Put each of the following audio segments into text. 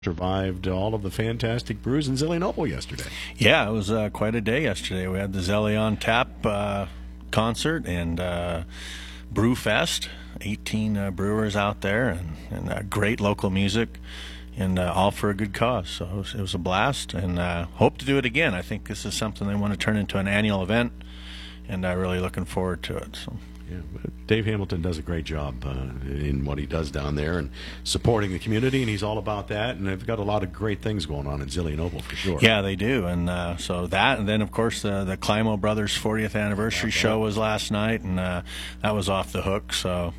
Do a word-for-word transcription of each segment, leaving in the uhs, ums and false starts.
Survived all of the fantastic brews in Zelienople yesterday. Yeah, it was uh, quite a day yesterday. We had the Zelly on Tap uh, concert and uh, Brew Fest. eighteen uh, brewers out there and, and uh, great local music, and uh, all for a good cause. So it was, it was a blast, and uh, hope to do it again. I think this is something they want to turn into an annual event, and I'm uh, really looking forward to it. So. Yeah, Dave Hamilton does a great job uh, in what he does down there and supporting the community, and he's all about that. And they've got a lot of great things going on in Zelienople for sure. Yeah, they do. And uh, so that, and then of course the the Climo Brothers fortieth anniversary okay. show was last night, and uh, that was off the hook. So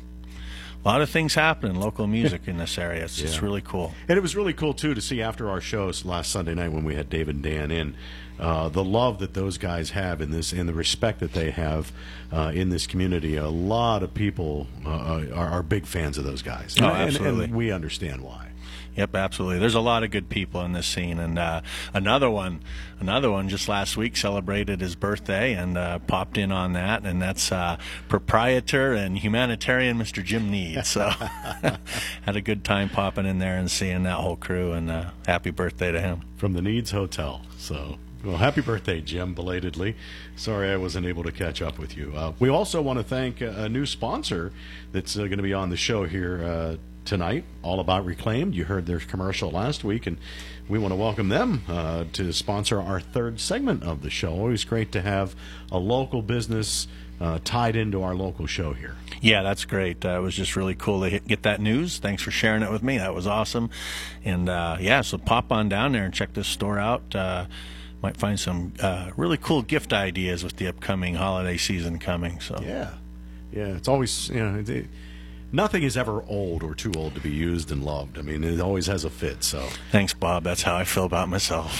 a lot of things happening, local music in this area. It's, yeah. it's really cool. And it was really cool, too, to see after our shows last Sunday night when we had Dave and Dan in, uh, the love that those guys have in this and the respect that they have uh, in this community. A lot of people uh, are, are big fans of those guys. Oh, and, absolutely. And, and we understand why. Yep, absolutely. There's a lot of good people in this scene, and uh, another one, another one just last week celebrated his birthday and uh, popped in on that, and that's uh, proprietor and humanitarian Mister Jim Need. So had a good time popping in there and seeing that whole crew, and uh, happy birthday to him from the Needs Hotel. So. Well, happy birthday, Jim, belatedly. Sorry I wasn't able to catch up with you. Uh, we also want to thank a, a new sponsor that's uh, going to be on the show here uh, tonight, All About Reclaimed. You heard their commercial last week, and we want to welcome them uh, to sponsor our third segment of the show. Always great to have a local business uh, tied into our local show here. Yeah, that's great. Uh, it was just really cool to hit, get that news. Thanks for sharing it with me. That was awesome. And, uh, yeah, so pop on down there and check this store out. Uh, Might find some uh, really cool gift ideas with the upcoming holiday season coming. So yeah, yeah, it's always, you know, it, nothing is ever old or too old to be used and loved. I mean, it always has a fit. So thanks, Bob. That's how I feel about myself.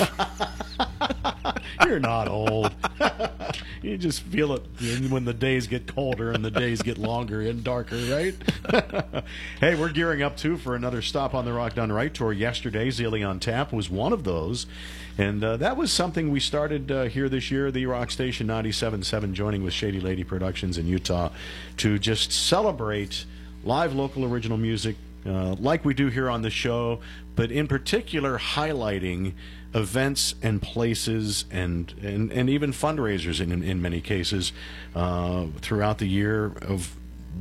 You're not old. You just feel it when the days get colder and the days get longer and darker, right? Hey, we're gearing up, too, for another Stop on the Rock Done Right tour. Yesterday, Zelly on Tap was one of those. And uh, that was something we started uh, here this year, the Rock Station ninety-seven point seven, joining with Shady Lady Productions in Utah, to just celebrate live local original music uh, like we do here on the show, but in particular highlighting events and places and, and, and even fundraisers in, in many cases uh, throughout the year of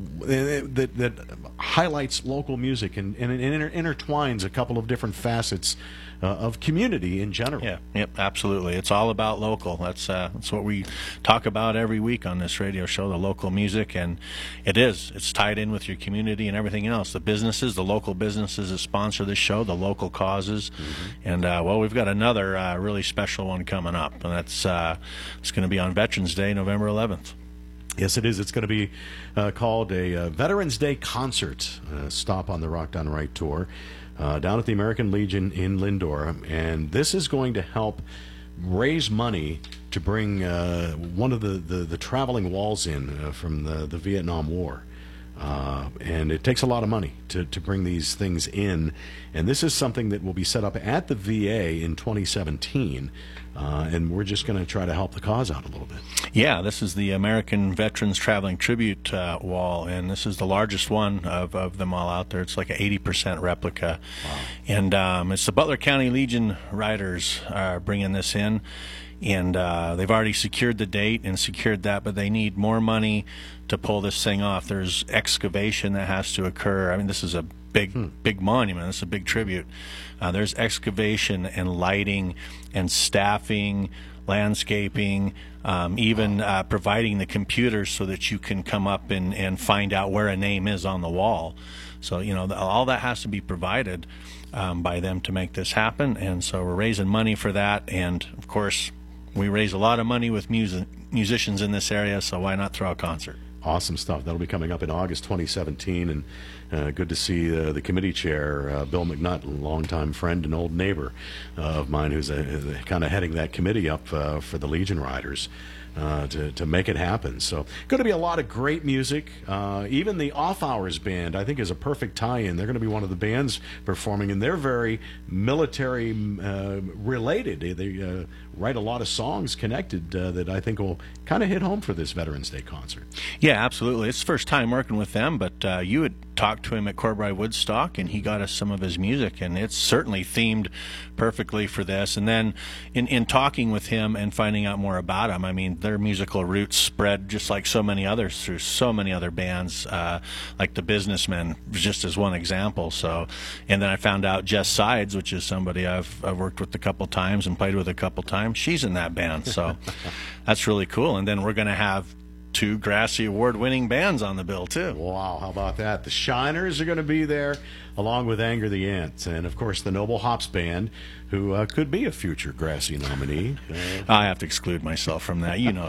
that, that highlights local music and, and, and inter intertwines a couple of different facets uh, of community in general. Yeah, yep, absolutely. It's all about local. That's uh, that's what we talk about every week on this radio show, the local music, and it is. It's tied in with your community and everything else. The businesses, the local businesses that sponsor this show, the local causes, mm-hmm. and uh, well, we've got another uh, really special one coming up, and that's uh, it's going to be on Veterans Day, November eleventh. Yes, it is. It's going to be uh, called a uh, Veterans Day concert, uh, Stop on the Rock Done Right tour, uh, down at the American Legion in Lindora. And this is going to help raise money to bring uh, one of the, the, the traveling walls in uh, from the, the Vietnam War. Uh, and it takes a lot of money to, to bring these things in. And this is something that will be set up at the V A in twenty seventeen. Uh, and we're just going to try to help the cause out a little bit. Yeah, this is the American Veterans Traveling Tribute uh, Wall, and this is the largest one of, of them all out there. It's like an eighty percent replica. Wow. And um, it's the Butler County Legion Riders are bringing this in. And uh, they've already secured the date and secured that, but they need more money to pull this thing off. There's excavation that has to occur. I mean, this is a big, hmm. big monument. It's a big tribute. Uh, there's excavation and lighting and staffing, landscaping, um, even uh, providing the computers so that you can come up and, and find out where a name is on the wall. So, you know, the, all that has to be provided um, by them to make this happen. And so we're raising money for that. And, of course, we raise a lot of money with music, musicians in this area, so why not throw a concert? Awesome stuff. That'll be coming up in August twenty seventeen, and uh, good to see uh, the committee chair, uh, Bill McNutt, a longtime friend and old neighbor uh, of mine, who's uh, kind of heading that committee up uh, for the Legion Riders. Uh, to, to make it happen. So going to be a lot of great music. Uh, even the Off Hours Band, I think, is a perfect tie-in. They're going to be one of the bands performing, and they're very military uh, related. They, they uh, write a lot of songs connected uh, that I think will kind of hit home for this Veterans Day concert. Yeah, absolutely. It's the first time working with them, but uh, you had talked to him at Corbry Woodstock, and he got us some of his music, and it's certainly themed perfectly for this. And then in, in talking with him and finding out more about him, I mean, their musical roots spread just like so many others through so many other bands, uh, like the Businessmen, just as one example. So, and then I found out Jess Sides, which is somebody I've, I've worked with a couple times and played with a couple times. She's in that band, so that's really cool. And then we're going to have two Grassy Award-winning bands on the bill, too. Wow, how about that? The Shiners are going to be there, along with Anger the Ants, and, of course, the Noble Hops Band, who uh, could be a future Grassy nominee. Uh, I have to exclude myself from that. You know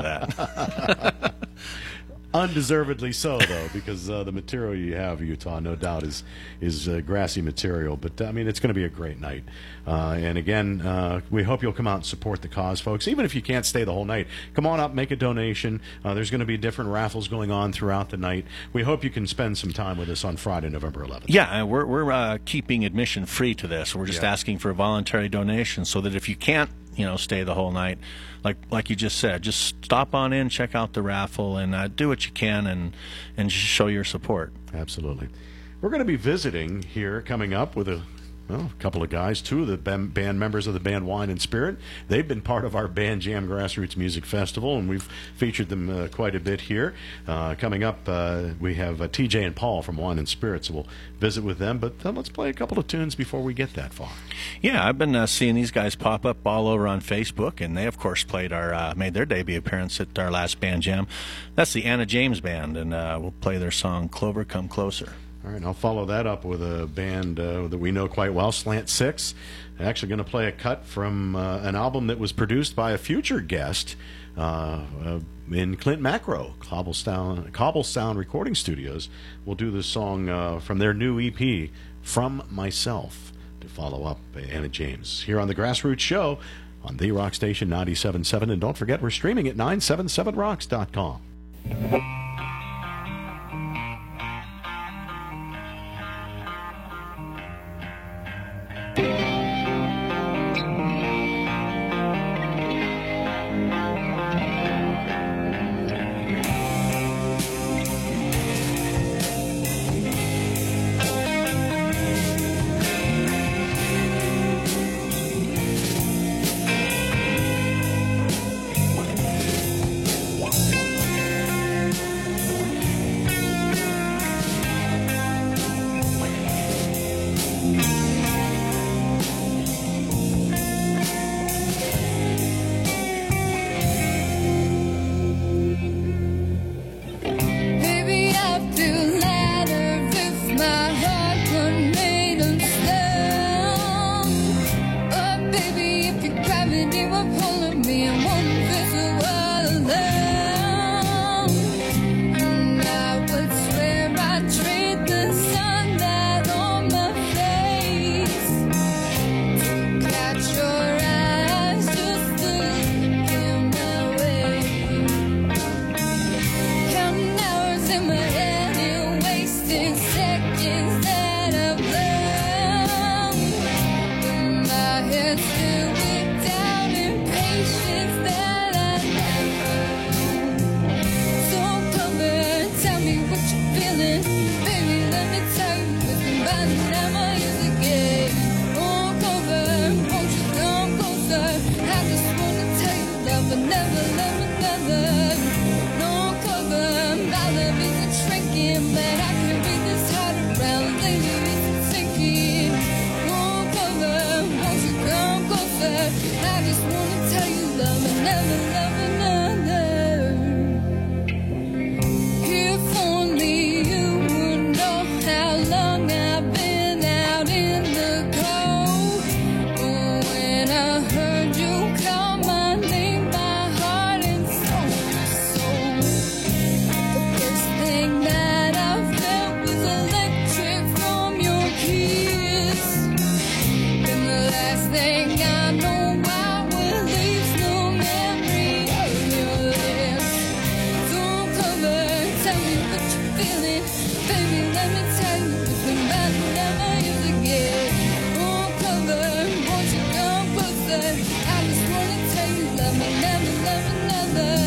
that. Undeservedly so, though, because uh, the material you have, Utah, no doubt, is is uh, Grassy material. But, I mean, it's going to be a great night. Uh, and, again, uh, we hope you'll come out and support the cause, folks. Even if you can't stay the whole night, come on up, make a donation. Uh, there's going to be different raffles going on throughout the night. We hope you can spend some time with us on Friday, November eleventh. Yeah, we're, we're uh, keeping admission free to this. We're just yeah. asking for a voluntary donation so that if you can't, you know, stay the whole night, like like you just said, just stop on in, check out the raffle, and uh, do what you can, and and just show your support. Absolutely. We're going to be visiting here coming up with a, well, a couple of guys, two of the band members of the band Wine and Spirit. They've been part of our Band Jam Grassroots Music Festival, and we've featured them uh, quite a bit here. Uh, coming up, uh, we have uh, T J and Paul from Wine and Spirit, so we'll visit with them. But uh, let's play a couple of tunes before we get that far. Yeah, I've been uh, seeing these guys pop up all over on Facebook, and they, of course, played our uh, made their debut appearance at our last Band Jam. That's the Anna James Band, and uh, we'll play their song "Clover Come Closer." All right, I'll follow that up with a band uh, that we know quite well, Slant Six. I'm actually going to play a cut from uh, an album that was produced by a future guest uh, uh, in Clint Macro, Cobblestone, Cobblestone Recording Studios. We'll do the song uh, from their new E P, From Myself, to follow up Anna James. Here on the Grassroots Show on the Rock Station ninety-seven point seven. And don't forget, we're streaming at nine seven seven rocks dot com.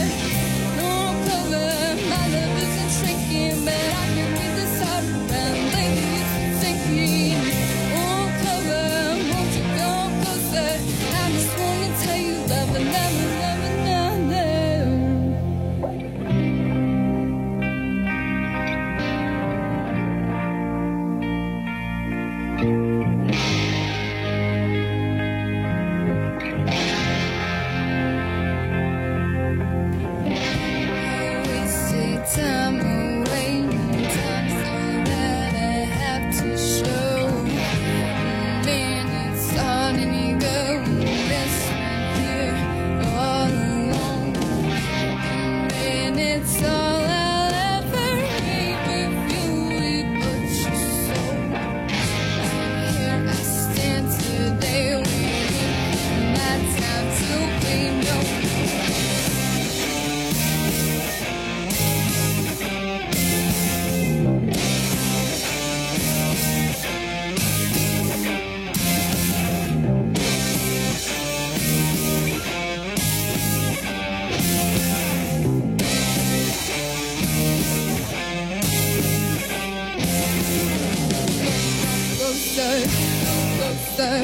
But I can read this heart around.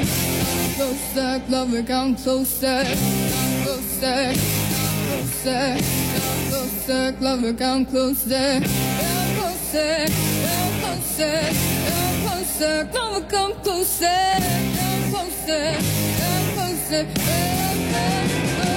closer, closer, come closer, closer, closer, closer, closer, come closer, closer, closer, closer, closer, come closer, closer, closer, closer.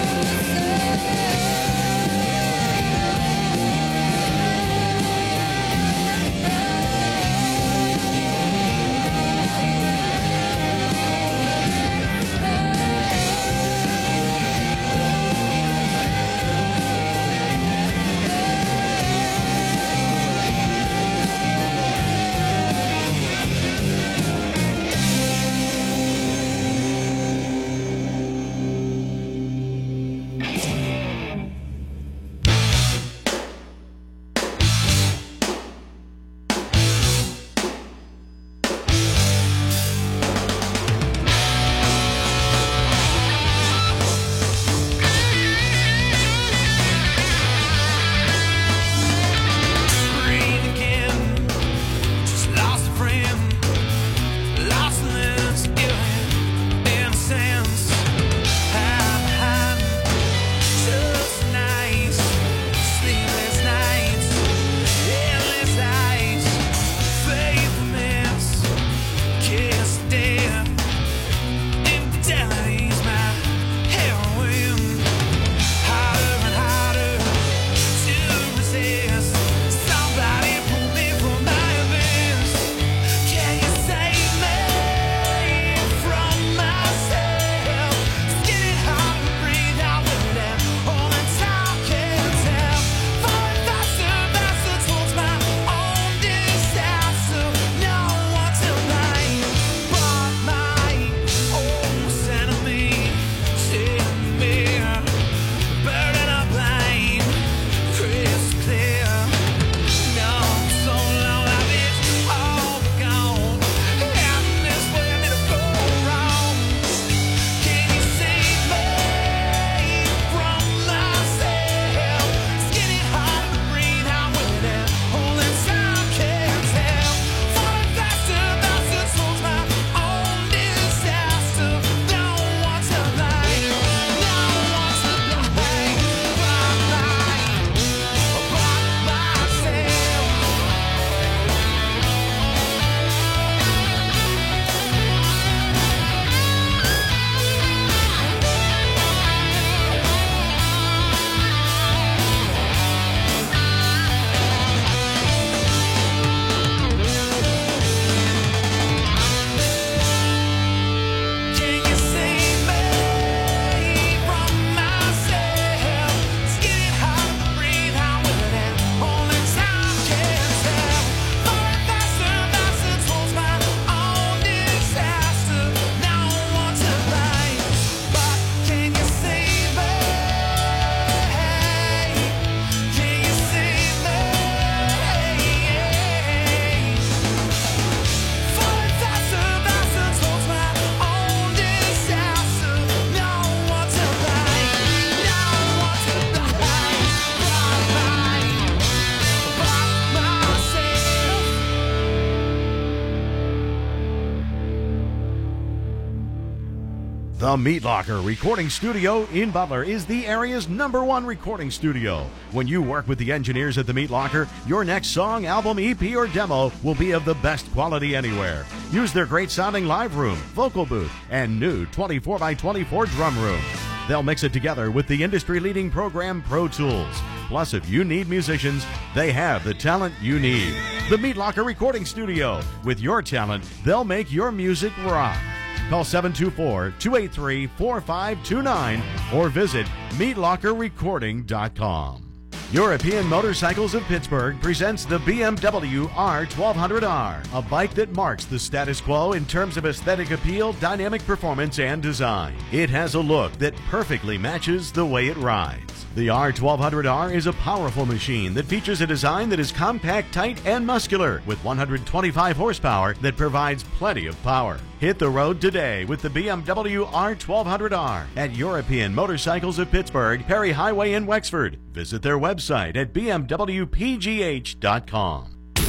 The Meat Locker Recording Studio in Butler is the area's number one recording studio. When you work with the engineers at the Meat Locker, your next song, album, E P, or demo will be of the best quality anywhere. Use their great sounding live room, vocal booth, and new twenty-four by twenty-four drum room. They'll mix it together with the industry-leading program Pro Tools. Plus, if you need musicians, they have the talent you need. The Meat Locker Recording Studio. With your talent, they'll make your music rock. Call seven two four, two eight three, four five two nine or visit meat locker recording dot com. European Motorcycles of Pittsburgh presents the B M W R twelve hundred R, a bike that marks the status quo in terms of aesthetic appeal, dynamic performance, and design. It has a look that perfectly matches the way it rides. The R twelve hundred R is a powerful machine that features a design that is compact, tight, and muscular with one hundred twenty-five horsepower that provides plenty of power. Hit the road today with the B M W R twelve hundred R at European Motorcycles of Pittsburgh, Perry Highway in Wexford. Visit their website at b m w p g h dot com.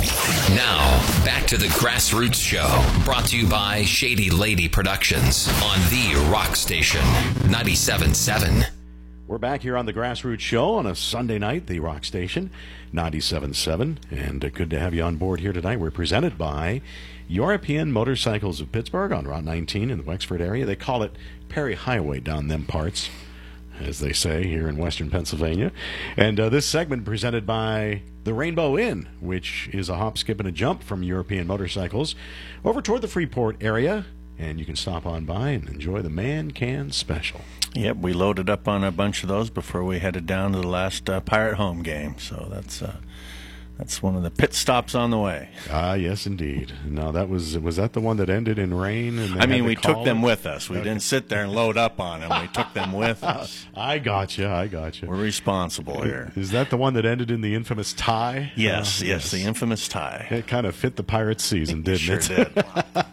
Now, back to the Grassroots Show, brought to you by Shady Lady Productions on the Rock Station, ninety-seven point seven. We're back here on the Grassroots Show on a Sunday night, the Rock Station, ninety-seven point seven, and uh, good to have you on board here tonight. We're presented by European Motorcycles of Pittsburgh on Route nineteen in the Wexford area. They call it Perry Highway down them parts, as they say here in western Pennsylvania. And uh, this segment presented by the Rainbow Inn, which is a hop, skip, and a jump from European Motorcycles over toward the Freeport area. And you can stop on by and enjoy the Man Can Special. Yep, we loaded up on a bunch of those before we headed down to the last uh, Pirate home game. So that's uh, that's one of the pit stops on the way. Ah, yes, indeed. Now, that was was that the one that ended in rain? And they I mean, had we to took call them it? with us. We Okay. didn't sit there and load up on them. We took them with us. I gotcha, I gotcha. We're responsible here. Is that the one that ended in the infamous tie? Yes, Uh, yes, the infamous tie. It kind of fit the Pirates season, didn't Sure it? did.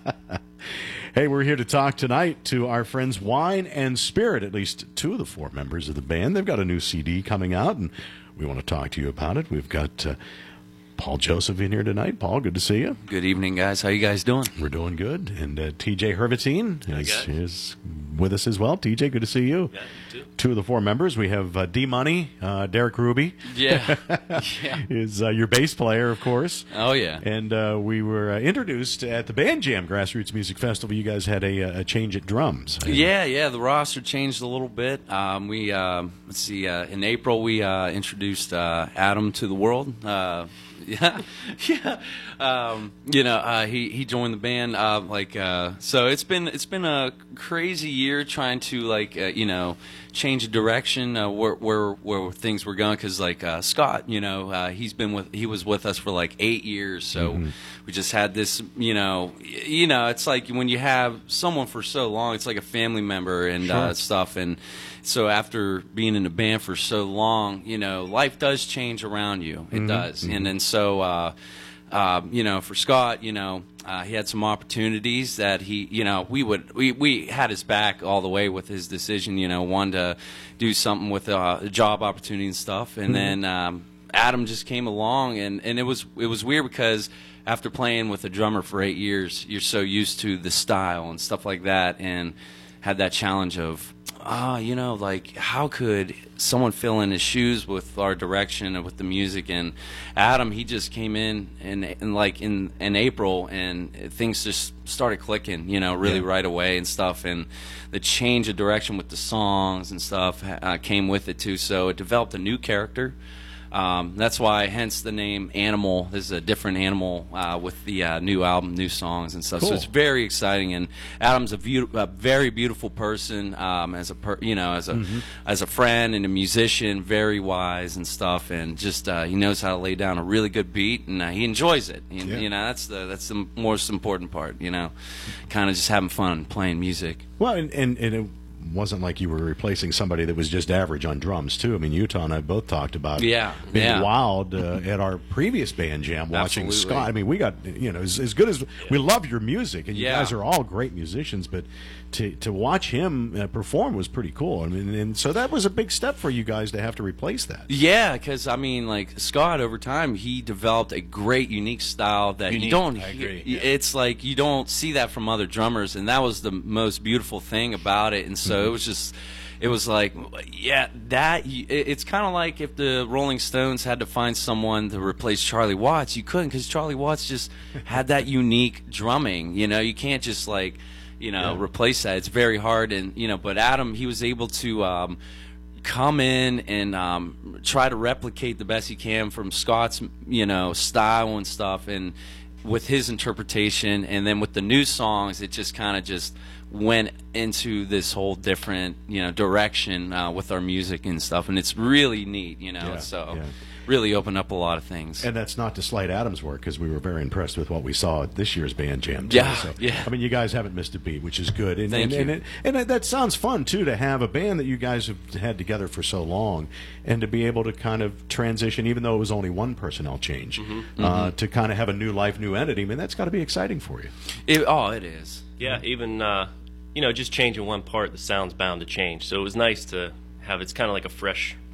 Hey, we're here to talk tonight to our friends Wine and Spirit, at least two of the four members of the band. They've got a new C D coming out, and we want to talk to you about it. We've got uh, Paul Joseph in here tonight. Paul, good to see you. Good evening, guys. How you guys doing? We're doing good. And uh, T J Hervitine is, guys. is with us as well. T J, good to see you. Yeah, you too. Two of the four members. We have uh, D-Money, uh, Derek Ruby. Yeah. yeah. is uh, your bass player, of course. Oh, yeah. And uh, we were uh, introduced at the Band Jam Grassroots Music Festival. You guys had a, a change at drums. Yeah, yeah. The roster changed a little bit. Um, we um, let's see. Uh, in April, we uh, introduced uh, Adam to the world. Uh, yeah, yeah. Um, you know, uh, he he joined the band. Uh, like, uh, so it's been it's been a crazy year trying to like uh, you know change the direction uh, where where where things were going, because like uh, Scott, you know, uh, he's been with he was with us for like eight years. So Mm-hmm. we just had this, you know, y- you know, it's like when you have someone for so long, it's like a family member and Sure. uh, stuff. And so after being in a band for so long, you know, life does change around you. It does. And then so, uh, uh, you know, for Scott, you know, uh, he had some opportunities that he, you know, we would, we, we had his back all the way with his decision, you know, wanted to do something with uh, a job opportunity and stuff. And then um, Adam just came along, and, and it was it was weird because after playing with a drummer for eight years, you're so used to the style and stuff like that, and had that challenge of, ah, you know, like, how could someone fill in his shoes with our direction and with the music? And Adam, he just came in and, and like in, in April, and things just started clicking, you know, really Yeah. right away and stuff. And the change of direction with the songs and stuff uh, came with it too. So it developed a new character. Um, that's why, hence the name Animal. This is a different animal uh, with the uh, new album, new songs and stuff. Cool. So it's very exciting. And Adam's a, beau- a very beautiful person, um, as a per- you know, as a Mm-hmm. as a friend and a musician, very wise and stuff. And just uh, he knows how to lay down a really good beat, and uh, he enjoys it. And, Yeah. You know, that's the that's the most important part. You know, kind of just having fun playing music. Well, and, and, and it wasn't like you were replacing somebody that was just average on drums, too. I mean, Utah and I both talked about Yeah, being yeah. wild uh, at our previous Band Jam watching Absolutely. Scott. I mean, we got, you know, as, as good as we love your music, and you Yeah. guys are all great musicians, but to to watch him uh, perform was pretty cool. I mean, and so that was a big step for you guys to have to replace that. Yeah, because I mean, like Scott, over time, he developed a great, unique style that you Unique, don't. I agree, y- yeah. It's like you don't see that from other drummers, and that was the most beautiful thing about it. And so it was just, it was like, yeah, that. y- it- It's kind of like if the Rolling Stones had to find someone to replace Charlie Watts, you couldn't, because Charlie Watts just had that unique drumming. You know, you can't just like, you know, Yeah. replace that. It's very hard, and you know, but Adam, he was able to. Um, come in and um, try to replicate the best he can from Scott's, you know, style and stuff, and with his interpretation. And then with the new songs, it just kind of just went into this whole different, you know, direction uh, with our music and stuff. And it's really neat, you know. Yeah, so yeah. really opened up a lot of things. And that's not to slight Adam's work, because we were very impressed with what we saw at this year's Band Jam. Too. Yeah, So, yeah. I mean, you guys haven't missed a beat, which is good. And, Thank and, you. And, it, and it, that sounds fun, too, to have a band that you guys have had together for so long, and to be able to kind of transition, even though it was only one personnel change, Mm-hmm. uh, to kind of have a new life, new entity. I mean, that's got to be exciting for you. It, oh, it is. Yeah, even uh, you know, just changing one part, the sound's bound to change. So it was nice to have. It's kind of like a fresh,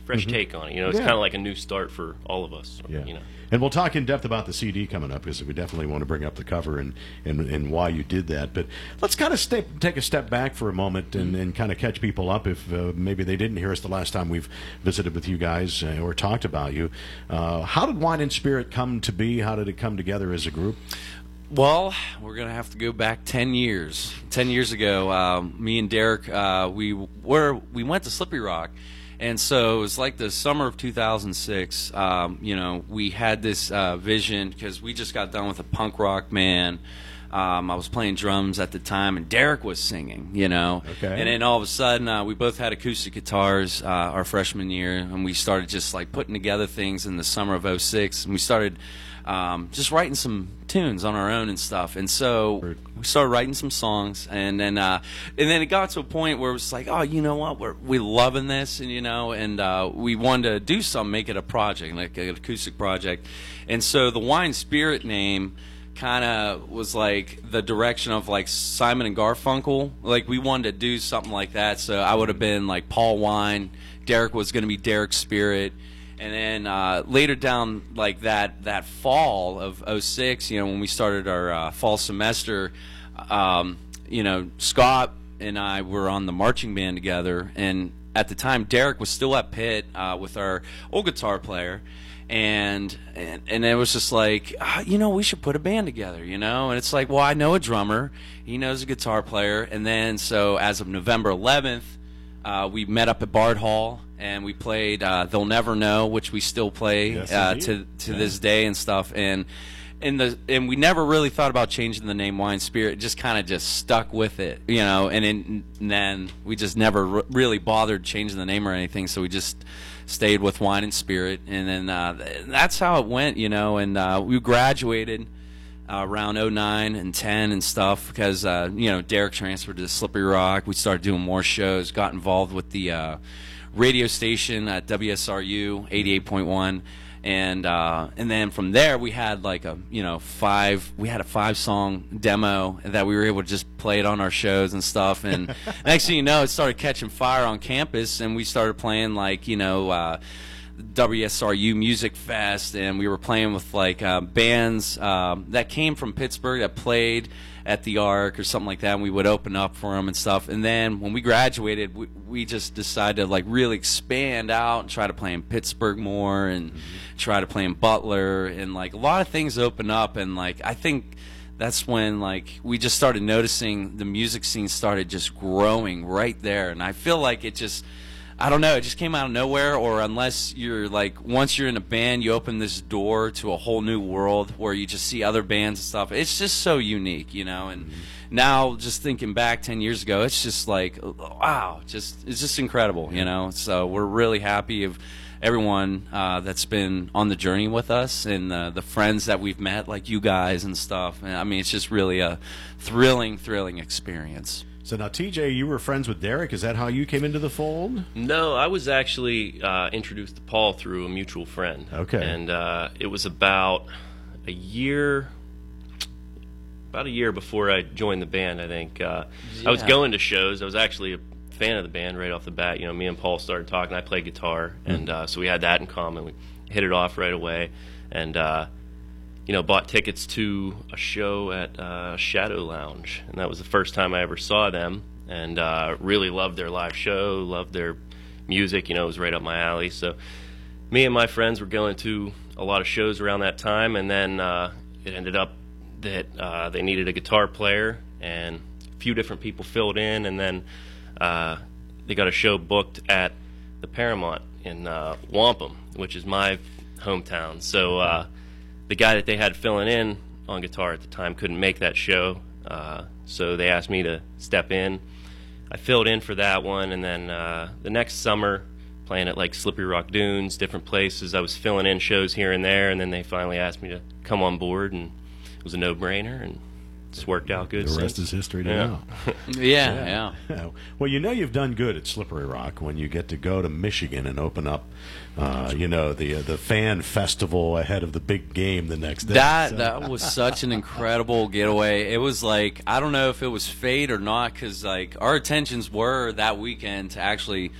fresh take on it. You know, it's Yeah. kind of like a new start for all of us. Yeah. You know. And we'll talk in depth about the C D coming up because we definitely want to bring up the cover and, and, and why you did that. But let's kind of step, take a step back for a moment and, and kind of catch people up if uh, maybe they didn't hear us the last time we've visited with you guys uh, or talked about you. Uh, how did Wine and Spirit come to be? How did it come together as a group? Well, we're gonna have to go back ten years. Ten years ago, um, me and Derek, uh, we were we went to Slippery Rock, and so it was like the summer of two thousand six. Um, you know, we had this uh, vision because we just got done with a punk rock band. Um, I was playing drums at the time, and Derek was singing. You know, Okay. and then all of a sudden, uh, we both had acoustic guitars uh, our freshman year, and we started just like putting together things in the summer of oh six, and we started. Um, just writing some tunes on our own and stuff, and so we started writing some songs, and then uh, and then it got to a point where it was like, oh, you know what, we're we loving this, and you know, and uh, we wanted to do something, make it a project, like an acoustic project, and so the Wine Spirit name kind of was like the direction of like Simon and Garfunkel. Like we wanted to do something like that, so I would have been like Paul Wine, Derek was going to be Derek Spirit. And then uh, later down, like that that fall of oh six, you know, when we started our uh, fall semester, um, you know, Scott and I were on the marching band together. And at the time, Derek was still at Pitt uh, with our old guitar player. And, and and it was just like, ah, you know, we should put a band together, you know? And it's like, well, I know a drummer. He knows a guitar player. And then so as of November eleventh, uh, we met up at Bard Hall. And we played uh, "They'll Never Know," which we still play Yes, uh, indeed. to to Yeah. this day and stuff. And and the and we never really thought about changing the name Wine Spirit. It just kind of just stuck with it, you know. And, in, and then we just never r really bothered changing the name or anything. So we just stayed with Wine and Spirit, and then uh, that's how it went, you know. And uh, we graduated uh, around oh nine and ten and stuff because uh, you know, Derek transferred to Slippery Rock. We started doing more shows, got involved with the uh, radio station at W S R U eighty-eight point one, and uh, and then from there we had like a you know five we had a five song demo that we were able to just play it on our shows and stuff, and next thing you know, it started catching fire on campus, and we started playing like you know uh, W S R U Music Fest, and we were playing with like uh, bands um, that came from Pittsburgh that played at the Arc or something like that, and we would open up for them and stuff. And then when we graduated, we, we just decided to like really expand out and try to play in Pittsburgh more, and mm-hmm. try to play in Butler, and like a lot of things open up. And like I think that's when like we just started noticing the music scene started just growing right there. And I feel like it just, I don't know, it just came out of nowhere, or unless you're like, once you're in a band, you open this door to a whole new world where you just see other bands and stuff. It's just so unique, you know. And mm-hmm. now, just thinking back ten years ago, it's just like, wow, just it's just incredible, you know. So we're really happy of everyone uh, that's been on the journey with us, and uh, the friends that we've met, like you guys and stuff. And, I mean, it's just really a thrilling, thrilling experience. So now, T J, you were friends with Derek. Is that how you came into the fold? No, I was actually uh, introduced to Paul through a mutual friend. Okay. And uh, it was about a year, about a year before I joined the band, I think. Uh, Yeah. I was going to shows. I was actually a fan of the band right off the bat. You know, me and Paul started talking. I play guitar, Mm-hmm. and uh, so we had that in common. We hit it off right away, and uh, you know, bought tickets to a show at uh, Shadow Lounge, and that was the first time I ever saw them, and uh, really loved their live show, loved their music. You know, it was right up my alley. So me and my friends were going to a lot of shows around that time, and then uh, it ended up that uh, they needed a guitar player, and a few different people filled in, and then uh, they got a show booked at the Paramount in uh, Wampum, which is my hometown. So uh, the guy that they had filling in on guitar at the time couldn't make that show, uh, so they asked me to step in. I filled in for that one, and then uh, the next summer, playing at like Slippery Rock Dunes, different places, I was filling in shows here and there, and then they finally asked me to come on board, and it was a no-brainer, and it's worked out good. The rest since. is history to Yeah. know. Yeah, yeah. Well, you know you've done good at Slippery Rock when you get to go to Michigan and open up, uh, you know, the uh, the fan festival ahead of the big game the next day. That So- that was such an incredible getaway. It was like, I don't know if it was fate or not, because like our intentions were that weekend to actually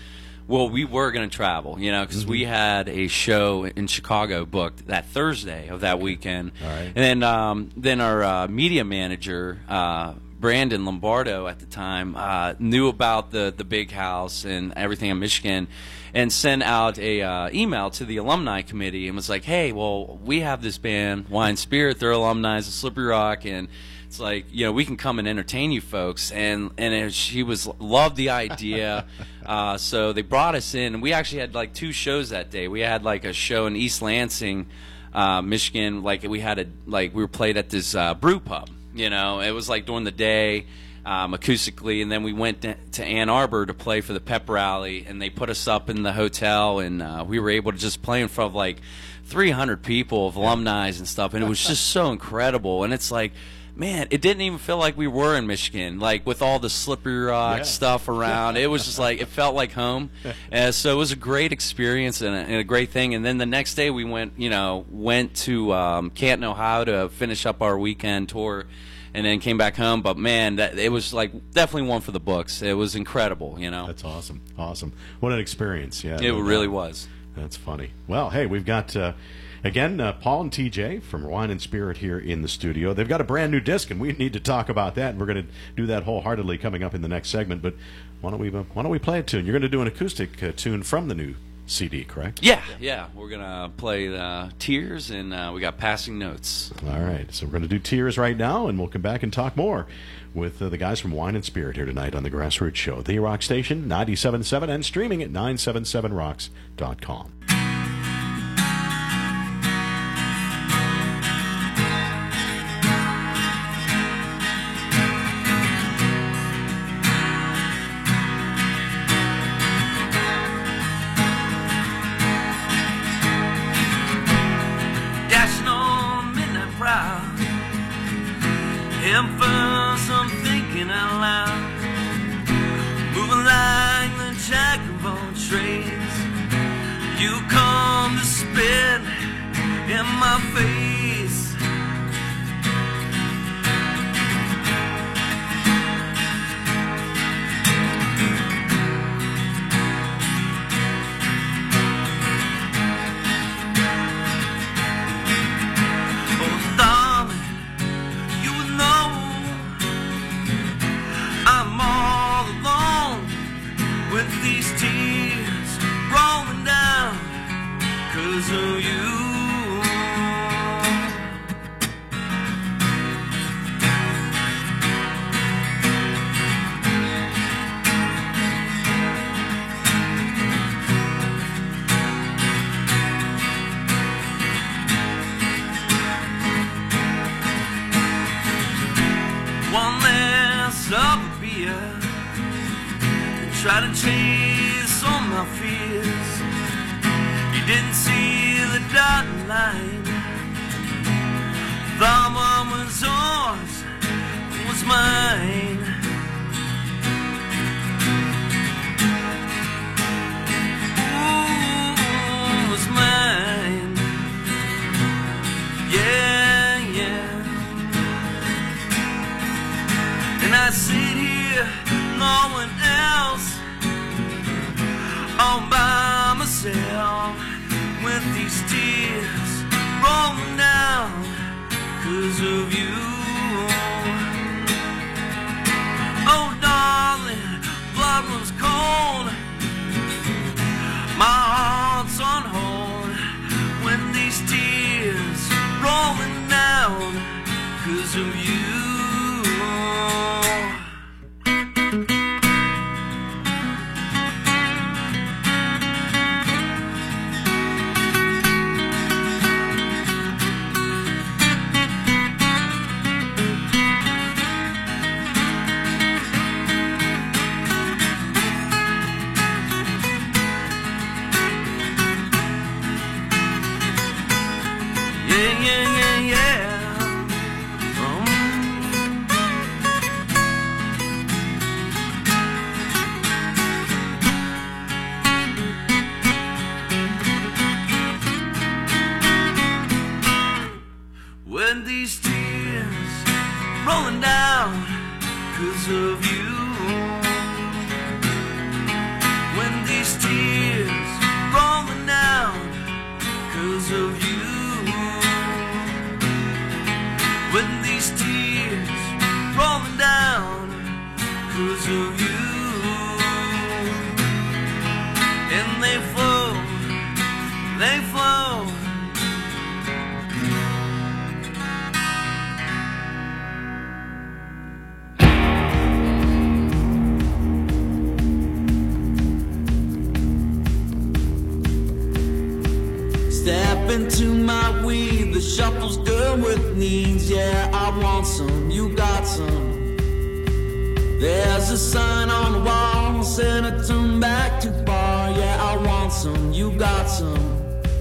Well, we were going to travel, you know, because Mm-hmm. we had a show in Chicago booked that Thursday of that weekend. All right. And then, um, then our uh, media manager, uh, Brandon Lombardo at the time, uh, knew about the, the big house and everything in Michigan, and sent out a uh, email to the alumni committee and was like, hey, well, we have this band, Wine Spirit, they're alumni of Slippery Rock, and it's like, you know, we can come and entertain you folks. And and it, she was loved the idea. uh, so they brought us in, and we actually had like two shows that day. We had like a show in East Lansing, uh, Michigan. Like we had a like we were played at this uh, brew pub. You know, it was like during the day, um, acoustically, and then we went to, to Ann Arbor to play for the pep rally, and they put us up in the hotel, and uh, we were able to just play in front of like three hundred people of alumni and stuff, and it was just so incredible. And it's like, man, it didn't even feel like we were in Michigan, like with all the Slippery Rock Yeah. stuff around. It was just like, it felt like home. And so it was a great experience and a, and a great thing. And then the next day we went, you know, went to um, Canton, Ohio to finish up our weekend tour, and then came back home. But man, that it was like definitely one for the books. It was incredible, you know. That's awesome. Awesome. What an experience. Yeah. It no really doubt. was. That's funny. Well, hey, we've got, uh, again, uh, Paul and T J from Wine and Spirit here in the studio. They've got a brand new disc, and we need to talk about that. We're going to do that wholeheartedly coming up in the next segment. But why don't we, uh, why don't we play a tune? You're going to do an acoustic uh, tune from the new C D, correct? Yeah, yeah. We're going to play uh, Tears, and uh, we got Passing Notes. All right. So we're going to do Tears right now, and we'll come back and talk more with uh, the guys from Wine and Spirit here tonight on the Grassroots Show. The Rock Station, ninety-seven point seven, and streaming at nine seven seven rocks dot com. Dashing on midnight proud. Heading first, I'm thinking out loud. Moving like the jack of all trades. You come to spit in my face. Oh, darling, you would know I'm all alone with these tears rolling down 'cause of you. One last of a beer and try to chase all my fears. You didn't see the dotted line. The one was yours, was mine. Ooh, was mine. Yeah, yeah. And I sit here, no one else, all by myself, with these tears rolling down 'cause of you. Oh, darling, blood runs cold, my heart's on hold when these tears rolling down 'cause of you. Yeah, yeah, yeah, yeah. Um, they flow. Step into my weed, the shuffle's good with needs. Yeah, I want some, you got some. There's a sign on the wall, said I turn back too far. Yeah, I want some, you got some.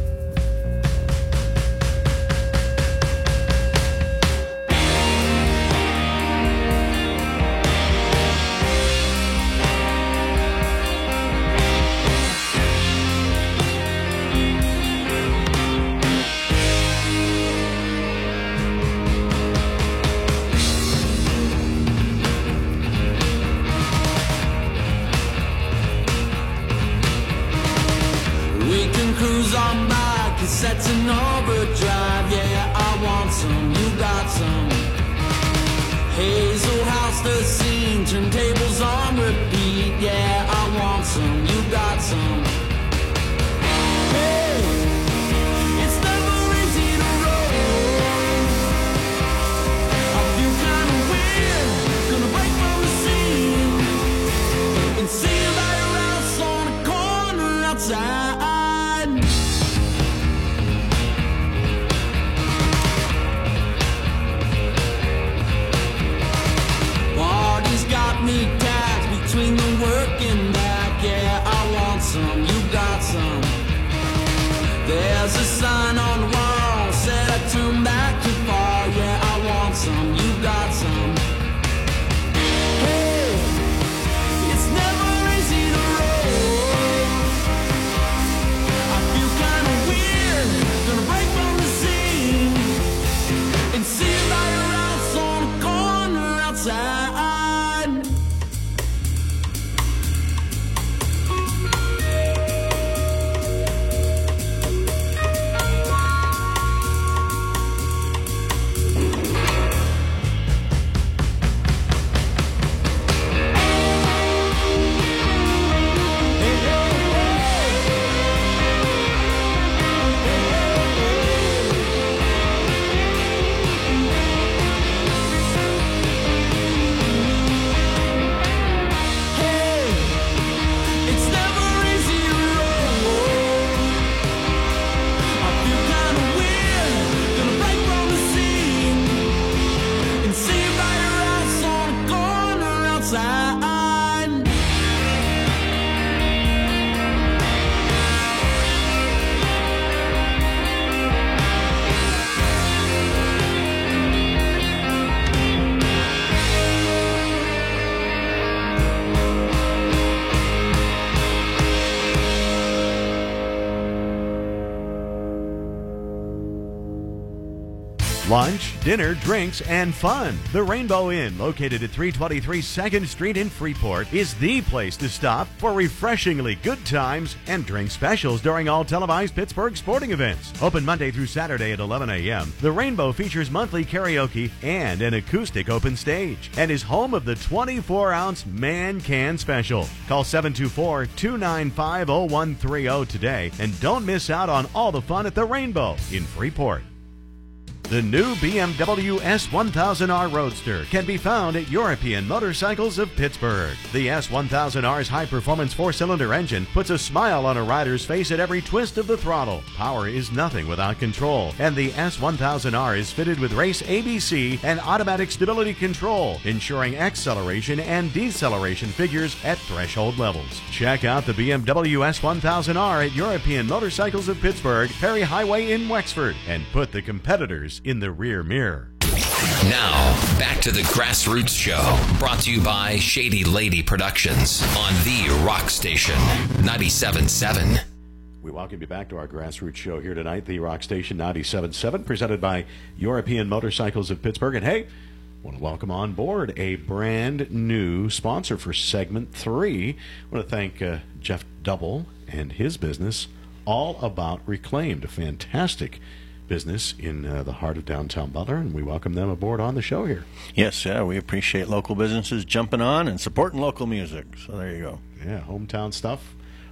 Sets in overdrive, yeah, I want some, you got some. Hazel House, the scene, turntables on repeat, yeah, I want some, you got some. Hey, it's never easy to roll. I feel kinda weird, gonna break from the scene and see you by your house on a corner outside. Me tags between the work and back, yeah, I want some, you got some. There's a sign on the wall, said I turn back too far, yeah, I want some, you got some. Hey, it's never easy to roll. I feel kinda weird, gonna break from the scene and see you by your house on a corner outside. Lunch, dinner, drinks, and fun. The Rainbow Inn, located at three twenty-three second Street in Freeport, is the place to stop for refreshingly good times and drink specials during all televised Pittsburgh sporting events. Open Monday through Saturday at eleven a m, the Rainbow features monthly karaoke and an acoustic open stage and is home of the twenty-four ounce Man Can Special. Call seven two four, two nine five, zero one three zero today and don't miss out on all the fun at the Rainbow in Freeport. The new B M W S one thousand R Roadster can be found at European Motorcycles of Pittsburgh. The S one thousand R's high-performance four-cylinder engine puts a smile on a rider's face at every twist of the throttle. Power is nothing without control, and the S one thousand R is fitted with race A B C and automatic stability control, ensuring acceleration and deceleration figures at threshold levels. Check out the B M W S one thousand R at European Motorcycles of Pittsburgh, Perry Highway in Wexford, and put the competitors in the rear mirror. Now, back to the Grassroots Show, brought to you by Shady Lady Productions on the Rock Station, ninety-seven point seven. We welcome you back to our Grassroots Show here tonight, the Rock Station ninety-seven point seven, presented by European Motorcycles of Pittsburgh. And hey, I want to welcome on board a brand new sponsor for segment three. I want to thank uh, Jeff Double and his business, All About Reclaimed, a fantastic business in uh, the heart of downtown Butler, and we welcome them aboard on the show here. Yes, yeah, we appreciate local businesses jumping on and supporting local music. So there you go. Yeah, hometown stuff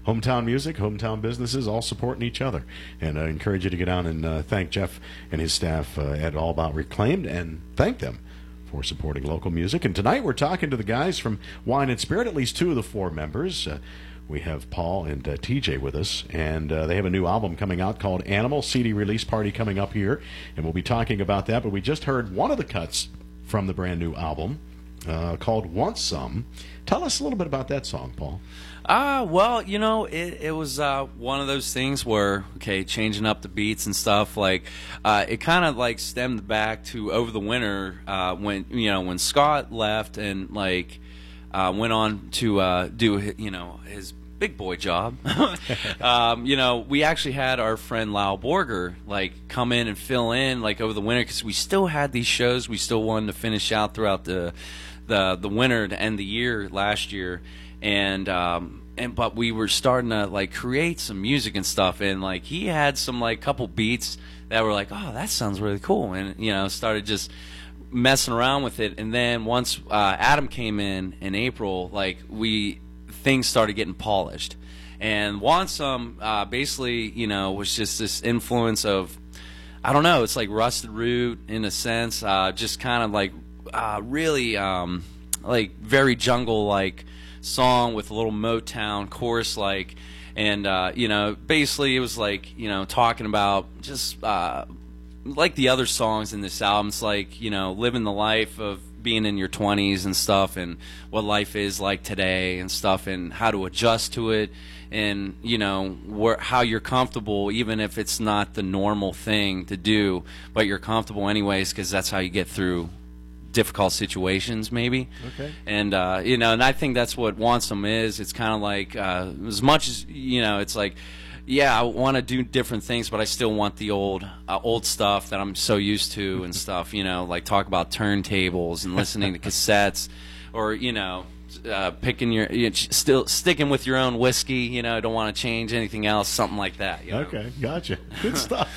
hometown music, hometown businesses, all supporting each other. And I encourage you to get down and uh, thank Jeff and his staff uh, at All About Reclaimed, and thank them for supporting local music. And tonight we're talking to the guys from Wine and Spirit, at least two of the four members. Uh, we have Paul and uh, T J with us, and uh, they have a new album coming out called Animal, C D release party coming up here, and we'll be talking about that. But we just heard one of the cuts from the brand new album uh, called Want Some. Tell us a little bit about that song, Paul. Ah, uh, well, you know, it, it was uh, one of those things where, okay, changing up the beats and stuff, like, uh, it kind of, like, stemmed back to over the winter uh, when, you know, when Scott left and, like, uh, went on to uh, do, you know, his big boy job. um, you know, we actually had our friend Lyle Borger, like, come in and fill in, like, over the winter, because we still had these shows we still wanted to finish out throughout the, the, the winter to end the year last year. And um and but we were starting to like create some music and stuff, and like he had some like couple beats that were like, oh, that sounds really cool, and you know, started just messing around with it. And then once uh, Adam came in in April, like we things started getting polished. And Want Some uh, basically, you know, was just this influence of, I don't know, it's like Rusted Root in a sense, uh, just kind of like uh, really um, like very jungle like song with a little Motown chorus like, and uh, you know, basically it was like, you know, talking about just uh, like the other songs in this album. It's like, you know, living the life of being in your twenties and stuff, and what life is like today and stuff, and how to adjust to it, and you know, where, how you're comfortable even if it's not the normal thing to do, but you're comfortable anyways because that's how you get through difficult situations, maybe. Okay. And uh, you know, and I think that's what Want Some is. It's kind of like uh, as much as, you know, it's like, yeah, I want to do different things, but I still want the old uh, old stuff that I'm so used to and stuff. You know, like talk about turntables and listening to cassettes, or you know, uh, picking your, you know, still sticking with your own whiskey. You know, don't want to change anything else, something like that. You know? Okay, gotcha. Good stuff.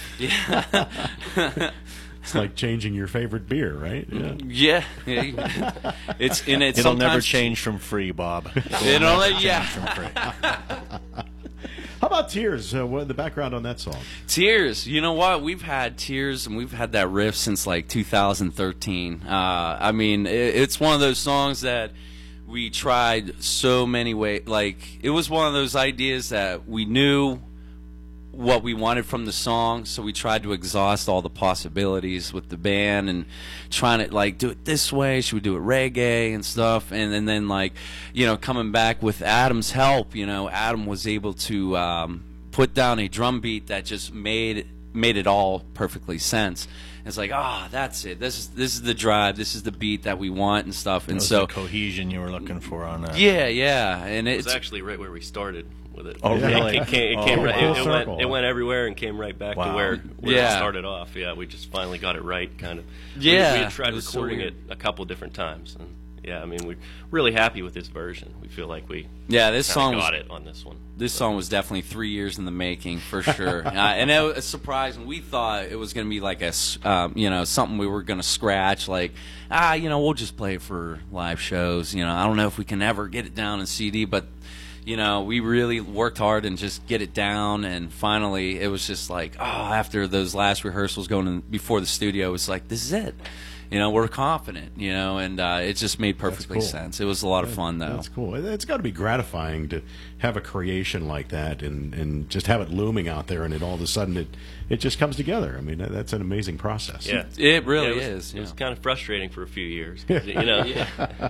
Yeah. It's like changing your favorite beer, right? Yeah. Yeah, yeah. It's in it. It'll never change from free, Bob. It'll, yeah. From free. How about Tears? Uh, what the background on that song? Tears. You know what? We've had Tears, and we've had that riff since like two thousand thirteen. Uh, I mean, it, it's one of those songs that we tried so many ways. Like, it was one of those ideas that we knew what we wanted from the song, so we tried to exhaust all the possibilities with the band and trying to like do it this way, should we do it reggae and stuff, and, and then like, you know, coming back with Adam's help, you know, Adam was able to um, put down a drum beat that just made made it all perfectly sense. It's like, ah, oh, that's it. This is this is the drive. This is the beat that we want and stuff. And that was so the cohesion you were looking for on that. Yeah, yeah, and It it's was actually right where we started with it. Oh, really? It, came, it, Oh, came right, full it, it, circle. went, it went everywhere and came right back Wow. to where, where Yeah. it started off. Yeah, we just finally got it right, kind of. Yeah, we, we had tried it was so recording weird. it a couple different times, and yeah, I mean, we're really happy with this version. We feel like we yeah, this kinda song was got it on this one. This song was definitely three years in the making, for sure. uh, and it was surprising. We thought it was going to be like a, s- um, you know, something we were going to scratch, like, ah, you know, we'll just play it for live shows. You know, I don't know if we can ever get it down in C D, but, you know, we really worked hard and just get it down. And finally, it was just like, oh, after those last rehearsals going in before the studio, it was like, this is it. You know, we're confident, you know, and uh, it just made perfectly cool. sense. It was a lot of fun, though. That's cool. It's got to be gratifying to have a creation like that and, and just have it looming out there, and it all of a sudden it, it just comes together. I mean, that- that's an amazing process. Yeah, It really Yeah, it was, is. It was yeah. kind of frustrating for a few years, 'cause, you know. Oh,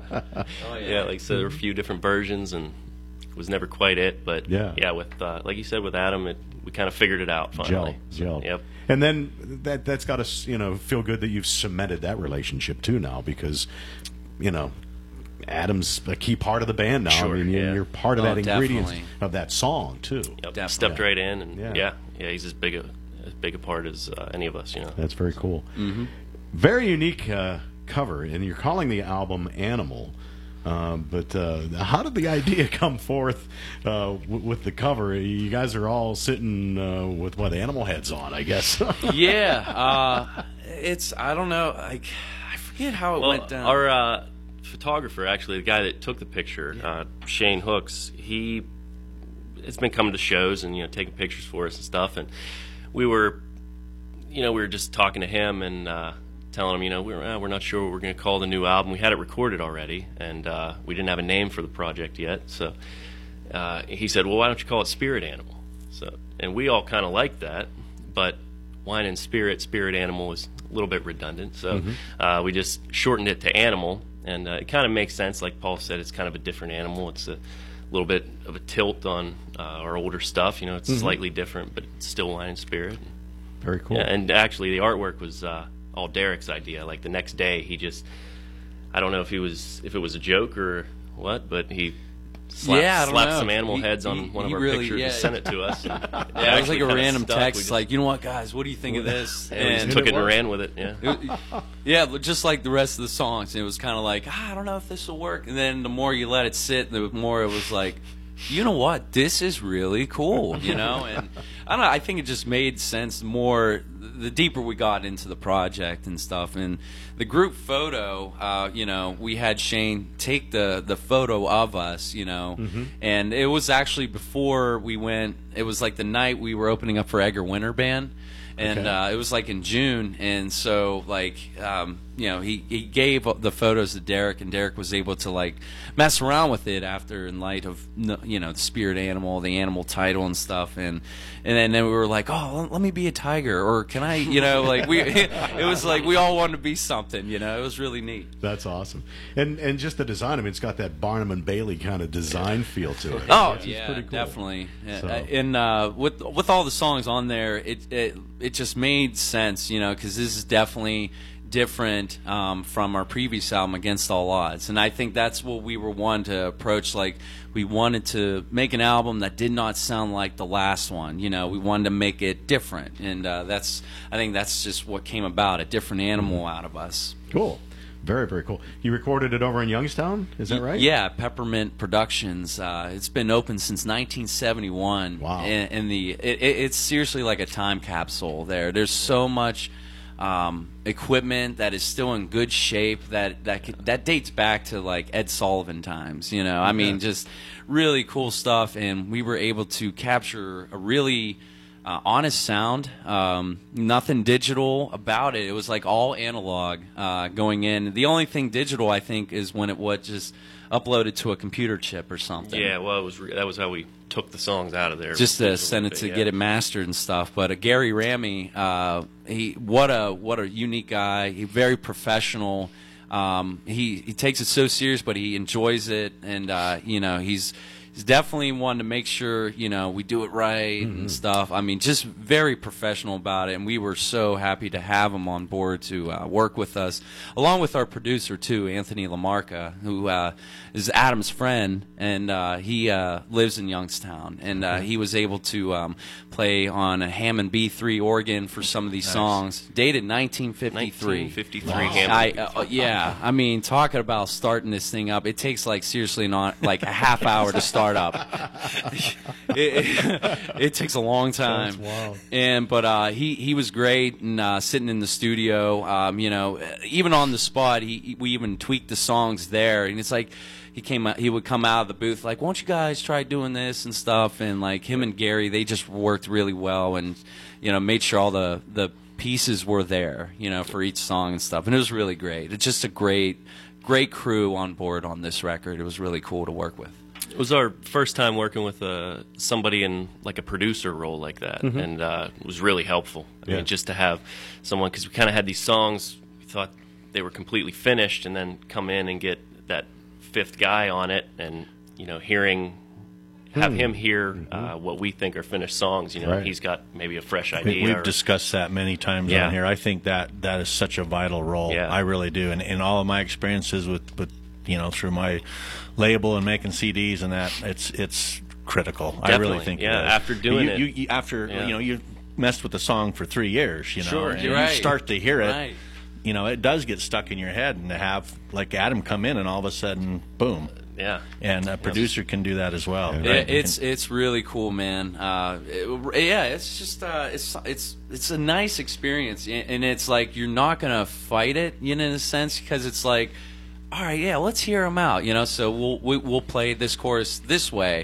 Yeah, like I said, there were a few different versions, and it was never quite it. But Yeah. yeah, with uh, like you said, with Adam, it, we kind of figured it out Gel, finally. gel. Yep. And then that that's got to, you know, feel good that you've cemented that relationship too now, because, you know, Adam's a key part of the band now. Sure, I mean, you- yeah. you're part of Oh, that ingredient definitely. of that song too. Yep. Definitely. Stepped right in, and Yeah. yeah. yeah, he's as big a as big a part as uh, any of us, you know. That's very cool. Mm-hmm. Very unique uh, cover, and you're calling the album Animal. Um, but uh, how did the idea come forth uh, w- with the cover? You guys are all sitting uh, with what, animal heads on, I guess. Yeah, uh, it's I don't know, like I forget how it Well, went down. our uh, photographer, actually, the guy that took the picture, uh, Shane Hooks, he it's been coming to shows and you know taking pictures for us and stuff. And we were, you know, we were just talking to him and uh, telling him, you know, we're uh, we're not sure what we're going to call the new album. We had it recorded already, and uh, we didn't have a name for the project yet. So uh, he said, well, why don't you call it Spirit Animal? So and we all kind of liked that, but Wine and Spirit, Spirit Animal was a little bit redundant. So mm-hmm. uh, we just shortened it to Animal, and uh, it kind of makes sense. Like Paul said, it's kind of a different animal. It's a little bit of a tilt on uh, our older stuff. You know, it's mm-hmm. slightly different, but it's still Wine and Spirit. Very cool. Yeah, and actually, the artwork was uh, all Derek's idea. Like the next day, he just, I don't know if he was, if it was a joke or what, but he slapped, yeah, I don't slapped know. some animal he, heads on he, one he of our really, pictures yeah. and sent it to us. And yeah, it was like a random text, just, like, you know what, guys, what do you think of this? And, and we just took it, it and ran with it. Yeah, it, yeah, just like the rest of the songs. It was kind of like, ah, I don't know if this will work. And then the more you let it sit, the more it was like, you know what, this is really cool, you know? And I don't know, I think it just made sense more the deeper we got into the project and stuff. And the group photo, uh, you know, we had Shane take the, the photo of us, you know, mm-hmm. and it was actually before we went, it was like the night we were opening up for Edgar Winter Band. And okay. uh, it was like in June, and so like um, you know he, he gave the photos to Derek, and Derek was able to like mess around with it after in light of you know the Spirit Animal, the animal title and stuff, and and then, then we were like, oh, let me be a tiger, or can I, you know, like we it was like we all wanted to be something, you know, it was really neat. That's awesome, and and just the design, I mean, it's got that Barnum and Bailey kind of design feel to it. Oh it's, yeah, it's pretty cool. Definitely. So. And uh, with with all the songs on there, it it it just made sense, you know, because this is definitely different um, from our previous album, Against All Odds, and I think that's what we were wanting to approach. Like, we wanted to make an album that did not sound like the last one. You know, we wanted to make it different, and uh, that's I think that's just what came about, a different animal out of us. Cool. Very, very cool. You recorded it over in Youngstown, is that right? Yeah, Peppermint Productions. Uh, it's been open since nineteen seventy-one. Wow. And, and the it, it's seriously like a time capsule there. There's so much um, equipment that is still in good shape that that could, that dates back to like Ed Sullivan times. You know, I mean, yeah. just really cool stuff. And we were able to capture a really Uh, honest sound, um, nothing digital about it. It was like all analog uh, going in. The only thing digital, I think, is when it was just uploaded to a computer chip or something. Yeah, well, it was re that was how we took the songs out of there. Just to send it to yeah. get it mastered and stuff. But uh, Gary Ramey, uh, he what a what a unique guy. He very professional. Um, he he takes it so serious, but he enjoys it, and uh, you know he's. He's definitely one to make sure, you know, we do it right mm-hmm. and stuff. I mean, just very professional about it, and we were so happy to have him on board to uh, work with us, along with our producer, too, Anthony LaMarca, who uh, is Adam's friend, and uh, he uh, lives in Youngstown, and uh, he was able to um, play on a Hammond B three organ for some of these nice. songs, dated nineteen fifty-three. nineteen fifty-three wow. Hammond. I, uh, yeah, I mean, talking about starting this thing up, it takes, like, seriously not like a half hour to start up. it, it, it takes a long time. That's wild. And but uh, he he was great, and uh, sitting in the studio, um, you know, even on the spot, he we even tweaked the songs there, and it's like he came out, he would come out of the booth like, "Won't you guys try doing this and stuff?" And like him and Gary, they just worked really well, and you know, made sure all the the pieces were there, you know, for each song and stuff, and it was really great. It's just a great great crew on board on this record. It was really cool to work with. It was our first time working with uh, somebody in like a producer role like that, mm-hmm. and uh, it was really helpful. I yeah. mean, just to have someone, because we kind of had these songs, we thought they were completely finished, and then come in and get that fifth guy on it, and you know, hearing, have hmm. him hear mm-hmm. uh, what we think are finished songs. You know, right. he's got maybe a fresh idea. We've or, discussed that many times yeah. on here. I think that that is such a vital role. Yeah. I really do, and in all of my experiences with with. you know, through my label and making C Ds and that, it's it's critical. Definitely. I really think yeah. it is. After doing you, it, you, you, after yeah. you know, you messed with the song for three years, you know, sure, and you're you right. start to hear it. Right. You know, it does get stuck in your head, and to have like Adam come in and all of a sudden, boom. Yeah, and a producer can do that as well. Yeah. Right? It, it's it's really cool, man. Uh, it, yeah, it's just uh, it's it's it's a nice experience, and it's like you're not gonna fight it, you know, in a sense, because it's like, all right, yeah, let's hear them out, you know. So we'll we, we'll play this chorus this way,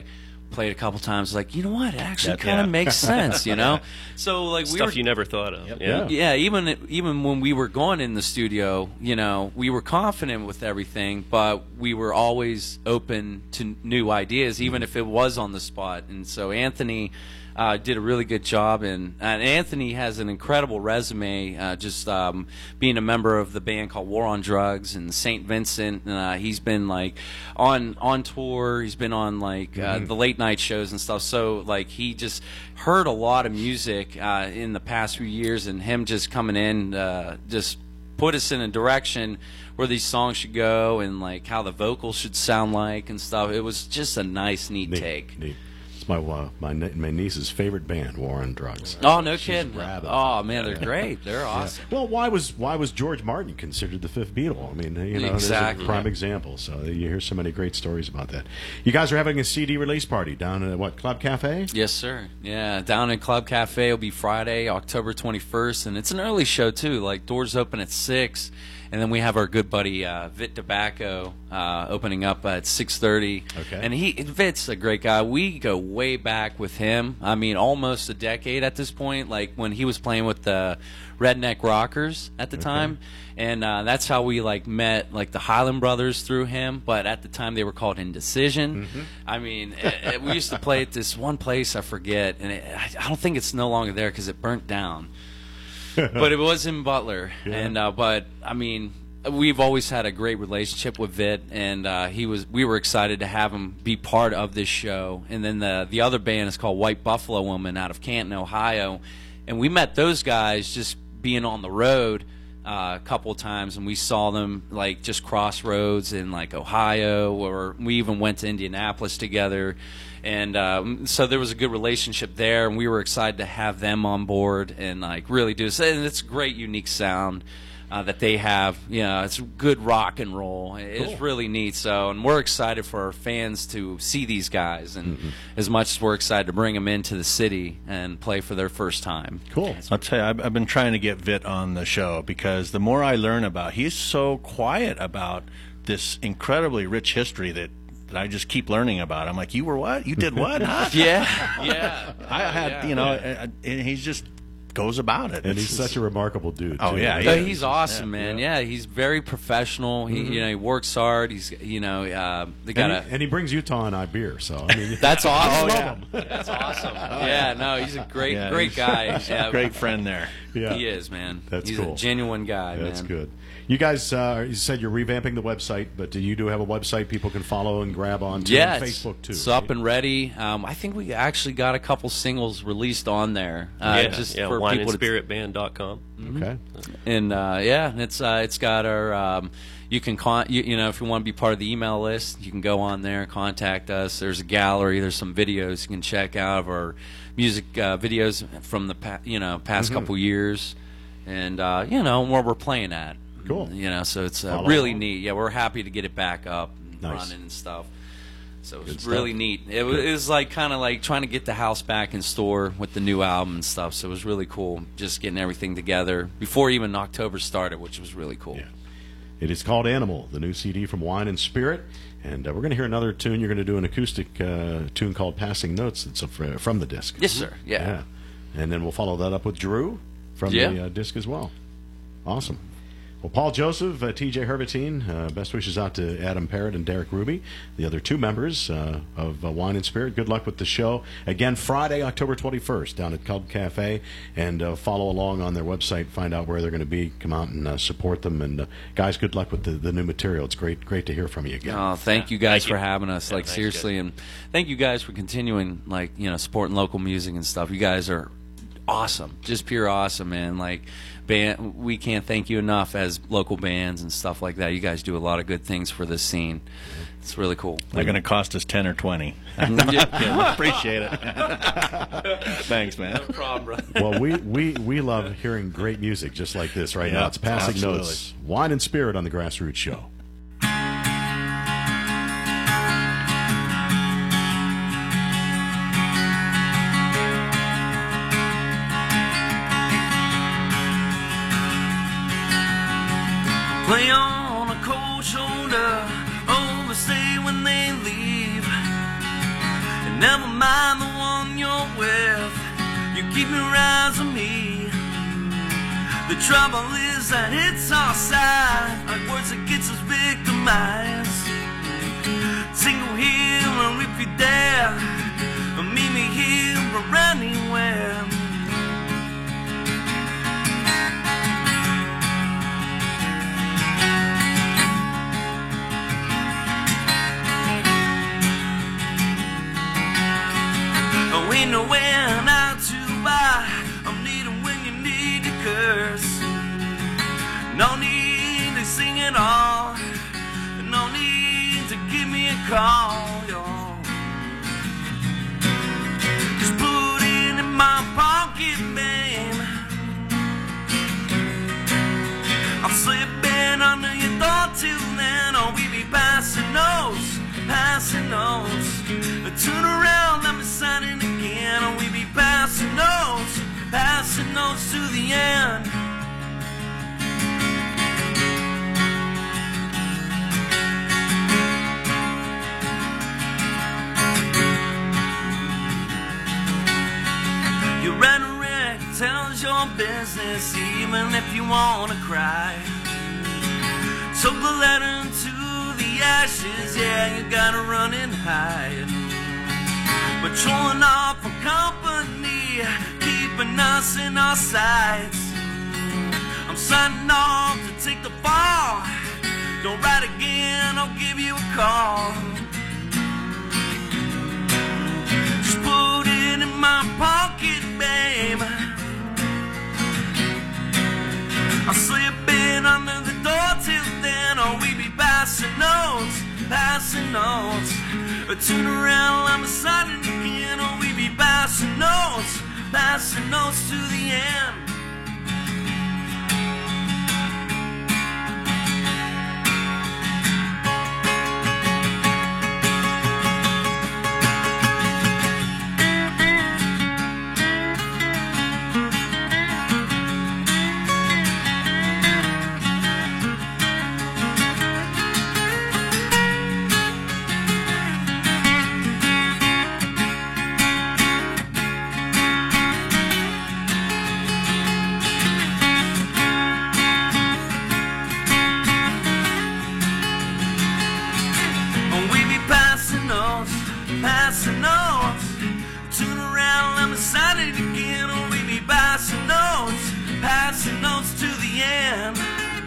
played a couple times, like, you know what, it actually That- kind of yeah. makes sense, you know. So like we Stuff were, you never thought of. Yep. Yeah. yeah, even even when we were going in the studio, you know, we were confident with everything, but we were always open to new ideas, even if it was on the spot. And so Anthony uh, did a really good job, and, and Anthony has an incredible resume, uh, just um, being a member of the band called War on Drugs and Saint Vincent. Uh, he's been like on on tour. He's been on like uh, the late night shows and stuff. So like he just heard a lot of music uh, in the past few years, and him just coming in uh, just put us in a direction where these songs should go and like how the vocals should sound like and stuff. It was just a nice, neat, Neat, take. neat. It's my uh, my ne- my niece's favorite band, War on Drugs. Oh, no She's kidding! rabid. Oh man, they're great. They're awesome. Well, why was why was George Martin considered the fifth Beatle? I mean, you know, Exactly. there's a prime example. So you hear so many great stories about that. You guys are having a C D release party down at what, Club Cafe? Yes, sir. Yeah, down in Club Cafe. It'll be Friday, October twenty-first, and it's an early show too. Like doors open at six, and then we have our good buddy uh, Vit Tobacco uh, opening up at six thirty. Okay. And he Vit's a great guy. We go way back with him. I mean, almost a decade at this point. Like when he was playing with the Redneck Rockers at the time, and uh, that's how we like met like the Highland Brothers through him. But at the time they were called Indecision. I mean, it, it- we used to play at this one place I forget, and it, I, I don't think it's no longer there because it burnt down. But it was in Butler, and uh, but I mean, we've always had a great relationship with Vit, and uh, he was. We were excited to have him be part of this show. And then the the other band is called White Buffalo Woman out of Canton, Ohio, and we met those guys just being on the road uh, a couple of times, and we saw them like just crossroads in like Ohio, or we even went to Indianapolis together. And um, so there was a good relationship there, and we were excited to have them on board and like really do this. And it's a great, unique sound uh, that they have. You know, it's good rock and roll. It's Cool. really neat. So, and we're excited for our fans to see these guys, and as much as we're excited to bring them into the city and play for their first time. Cool. I'll tell you, I've, I've been trying to get Vit on the show because the more I learn about, he's so quiet about this incredibly rich history that, that I just keep learning about. I'm like, you were what? You did what? Huh? Yeah, yeah. I had, Yeah. you know, uh, and he's just goes about it. And It's- he's such a remarkable dude. Oh, too. yeah, No, yeah. he's awesome, man. Yeah, he's very professional. He, you know, he works hard. He's, you know, uh, they got And a. he, and he brings Utah and I beer. So I mean, That's awesome. love That's awesome. Yeah, no, he's a great, Yeah, great he's- guy. he's a Yeah, great friend there. yeah, He is, man. That's he's cool. a genuine guy, That's man. good. You guys, uh, you said you're revamping the website, but do you do have a website people can follow and grab onto? Yeah, And it's, Facebook too. it's right? up and ready. Um, I think we actually got a couple singles released on there. Uh, yeah, just yeah, for wine and people to spirit band dot com. Okay. And uh, yeah, and it's uh, it's got our. Um, you can con- you, you know if you want to be part of the email list, you can go on there, contact us. There's a gallery. There's some videos you can check out of our music uh, videos from the pa- you know past Mm-hmm. couple years, and uh, you know where we're playing at. Cool. You know, so it's uh, Follow really along. neat. Yeah, we're happy to get it back up and Nice. running and stuff. So Good it's stuff. really neat. It was, it was like kind of like trying to get the house back in store with the new album and stuff. So it was really cool, just getting everything together before even October started, which was really cool. Yeah. It is called Animal, the new C D from Wine and Spirit. And uh, we're going to hear another tune. You're going to do an acoustic uh, tune called Passing Notes that's a, fr- from the disc. Yes, sir. Yeah. Yeah. And then we'll follow that up with Drew from Yeah. the uh, disc as well. Awesome. Well, Paul Joseph, uh, T J Herbertine, uh, best wishes out to Adam Parrott and Derek Ruby, the other two members uh, of uh, Wine and Spirit. Good luck with the show. Again, Friday, October twenty-first, down at Club Cafe. And uh, follow along on their website, find out where they're going to be. Come out and uh, support them. And uh, guys, good luck with the, the new material. It's great great to hear from you again. Oh, thank you guys Thank for you. having us. Yeah, like thanks, seriously, and thank you guys for continuing, like you know, supporting local music and stuff. You guys are awesome, just pure awesome, man. Like, band, we can't thank you enough as local bands and stuff like that. You guys do a lot of good things for this scene. It's really cool. They're going to cost us ten or twenty. Yeah. Appreciate it. Thanks, man. No problem, brother. Well, we, we, we love hearing great music just like this right Yeah, now. It's Passing absolutely. Notes. Wine and Spirit on the Grassroots Show. Play on a cold shoulder, overstay when they leave. And never The trouble is that it's our side, like words that gets us victimized. Single here or if you dare, or meet me here or anywhere. Oh, ain't nowhere now to buy. I'm needing when you need to curse. No need to sing at all. No need to give me a call, y'all. Just put it in my pocket, babe. I'll slip in under your door till then. Or we be passing notes, passing notes. Turn around, let me sign it again. Or we be passing notes, passing notes to the end. Your rhetoric tells your business, even if you wanna cry. Soak the letter to the ashes, yeah, you gotta run and hide. Patrolling off for company, keeping us in our sights. I'm signing off to take the fall. Don't write again, I'll give you a call. Just put it in my pocket, babe. I'll slip in under the door till then. Or we be passing notes, passing notes. Turn around, I'm signing again. Or we be passing notes, passing notes to the end. Passing notes, turn around, let me sign it again. Or we be passing notes, passing notes to the end.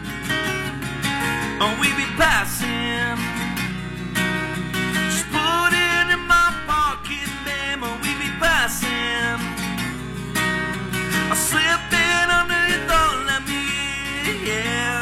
Or we be passing. Just put it in my pocket, babe. Or we be passing. I'll slip in under your door, let me, yeah.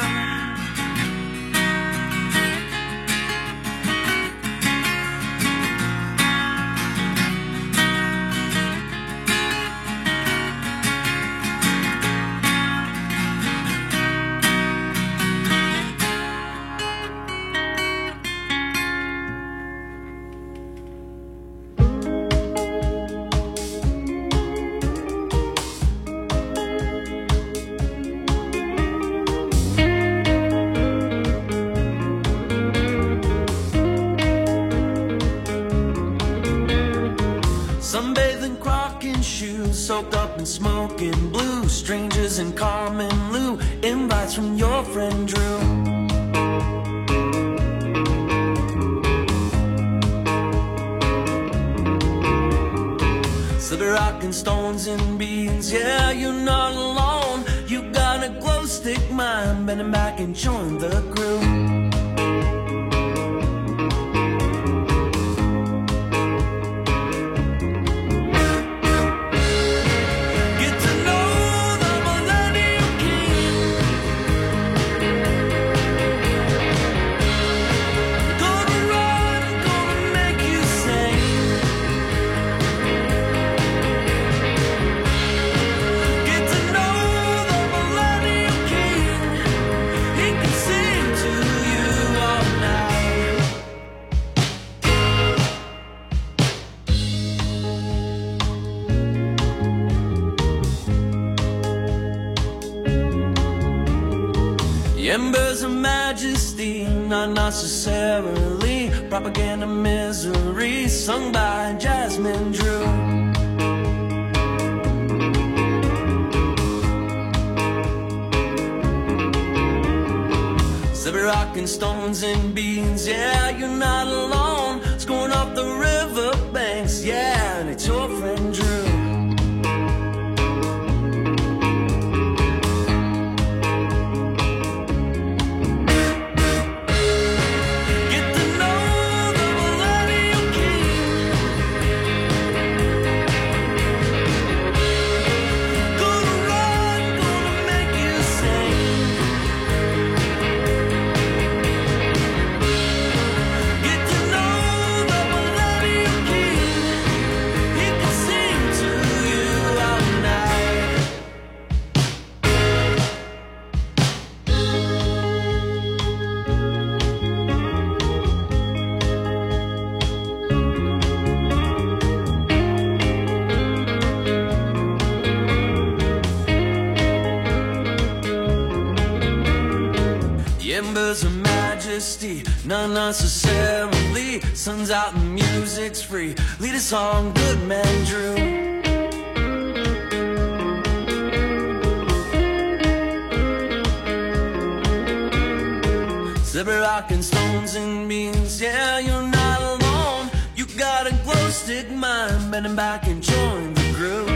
Sunbathing, croc in shoes, soaked up in smoking blue. Strangers in Carmen Lou, invites from your friend Drew. Silver rock and stones and beans, yeah, you're not alone. You got a glow stick mind, bending back and join the crew. Embers of majesty, not necessarily propaganda misery, sung by Jasmine Drew. rocking stones and beans. Yeah, you're not alone. It's going off the riverbanks. Yeah, and it's your friend Drew. Embers of majesty, not necessarily. Sun's out and music's free. Lead us on, good man Drew. Slippery rockin' stones and beans. Yeah, you're not alone. You got a glow stick mind. Bend back and join the groove.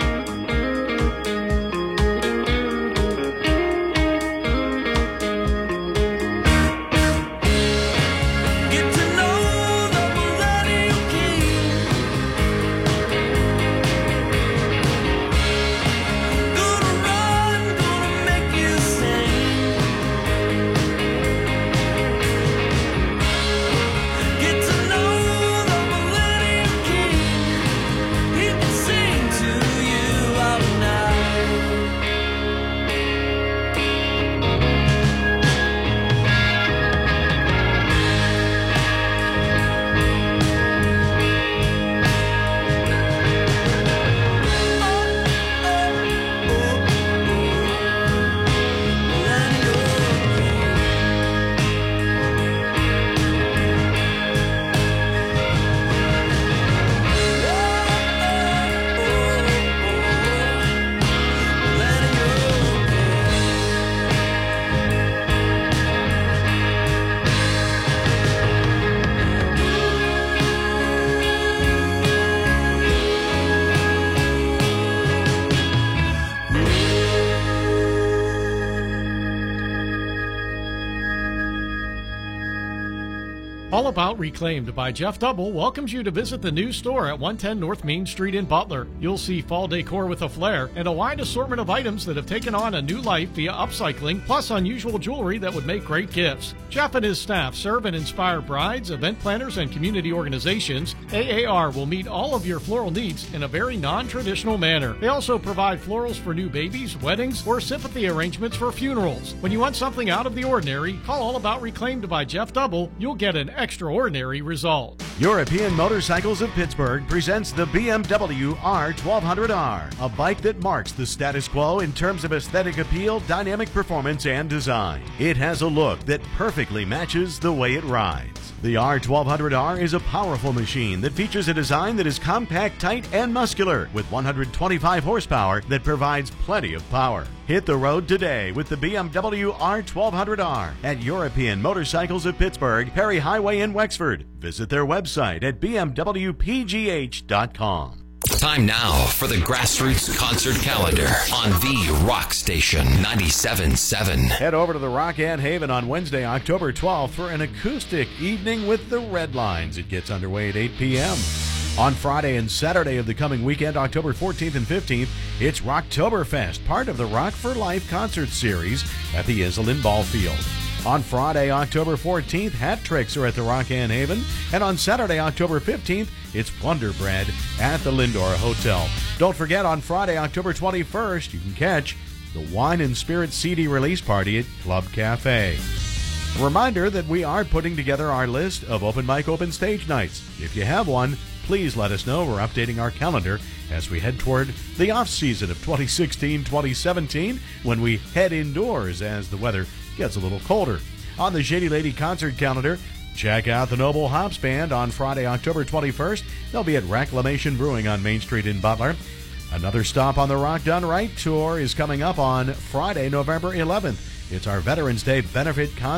All About Reclaimed by Jeff Double welcomes you to visit the new store at one ten North Main Street in Butler. You'll see fall decor with a flair and a wide assortment of items that have taken on a new life via upcycling, plus unusual jewelry that would make great gifts. Jeff and his staff serve and inspire brides, event planners, and community organizations. A A R will meet all of your floral needs in a very non-traditional manner. They also provide florals for new babies, weddings, or sympathy arrangements for funerals. When you want something out of the ordinary, call All About Reclaimed by Jeff Double. You'll get an extraordinary result. European Motorcycles of Pittsburgh presents the B M W R twelve hundred R, a bike that marks the status quo in terms of aesthetic appeal, dynamic performance, and design. It has a look that perfectly matches the way it rides. The R twelve hundred R is a powerful machine that features a design that is compact, tight, and muscular, with one hundred twenty-five horsepower that provides plenty of power. Hit the road today with the B M W R twelve hundred R at European Motorcycles of Pittsburgh, Perry Highway in Wexford. Visit their website at b m w p g h dot com. Time now for the Grassroots Concert Calendar on the Rock Station ninety-seven point seven. Head over to the Rock-An Haven on Wednesday, October twelfth for an acoustic evening with the Red Lines. It gets underway at eight p m On Friday and Saturday of the coming weekend, October fourteenth and fifteenth, it's Rocktoberfest, part of the Rock for Life concert series at the Iselin Ball Field. On Friday, October fourteenth, Hat Tricks are at the Rock-An Haven, and on Saturday, October fifteenth, it's Wonder Bread at the Lindor Hotel. Don't forget, on Friday, October twenty-first, you can catch the Wine and Spirit C D release party at Club Cafe. A reminder that we are putting together our list of open mic open stage nights. If you have one, please let us know. We're updating our calendar as we head toward the off-season of twenty sixteen twenty seventeen, when we head indoors as the weather gets a little colder. On the Shady Lady concert calendar, check out the Noble Hops Band on Friday, October twenty-first. They'll be at Reclamation Brewing on Main Street in Butler. Another stop on the Rock Done Right tour is coming up on Friday, November eleventh. It's our Veterans Day benefit concert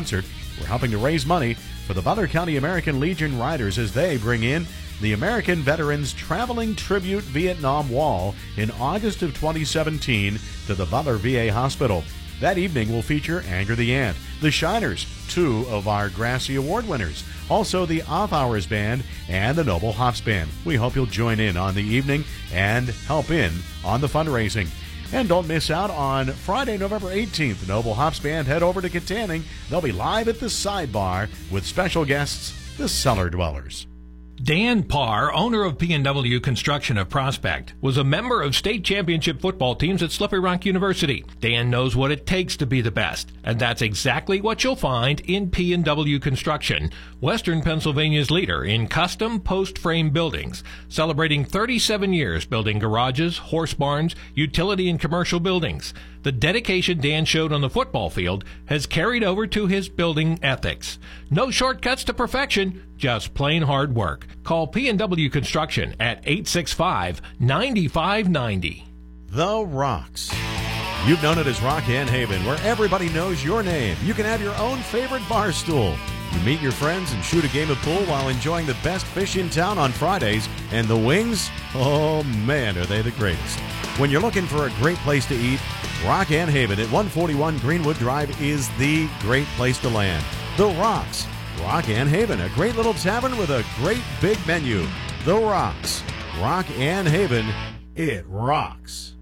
We're helping to raise money for the Butler County American Legion Riders as they bring in the American Veterans Traveling Tribute Vietnam Wall in August of twenty seventeen to the Butler V A Hospital. That evening will feature Anger the Ant, the Shiners, two of our Grassy Award winners, also the Off Hours Band and the Noble Hops Band. We hope you'll join in on the evening and help in on the fundraising. And don't miss out on Friday, November eighteenth. The Noble Hops Band head over to Katanning. They'll be live at the Sidebar with special guests, the Cellar Dwellers. Dan Parr, owner of P and W Construction of Prospect, was a member of state championship football teams at Slippery Rock University. Dan knows what it takes to be the best, and that's exactly what you'll find in P and W Construction, Western Pennsylvania's leader in custom post-frame buildings, celebrating thirty-seven years building garages, horse barns, utility and commercial buildings. The dedication Dan showed on the football field has carried over to his building ethics. No shortcuts to perfection, just plain hard work. Call P and W Construction at eight six five, nine five nine zero. The Rocks. You've known it as Rock and Haven, where everybody knows your name. You can have your own favorite bar stool. You meet your friends and shoot a game of pool while enjoying the best fish in town on Fridays. And the wings? Oh, man, are they the greatest. When you're looking for a great place to eat, Rock and Haven at one forty-one Greenwood Drive is the great place to land. The Rocks. Rock and Haven, a great little tavern with a great big menu. The Rocks. Rock and Haven, it rocks.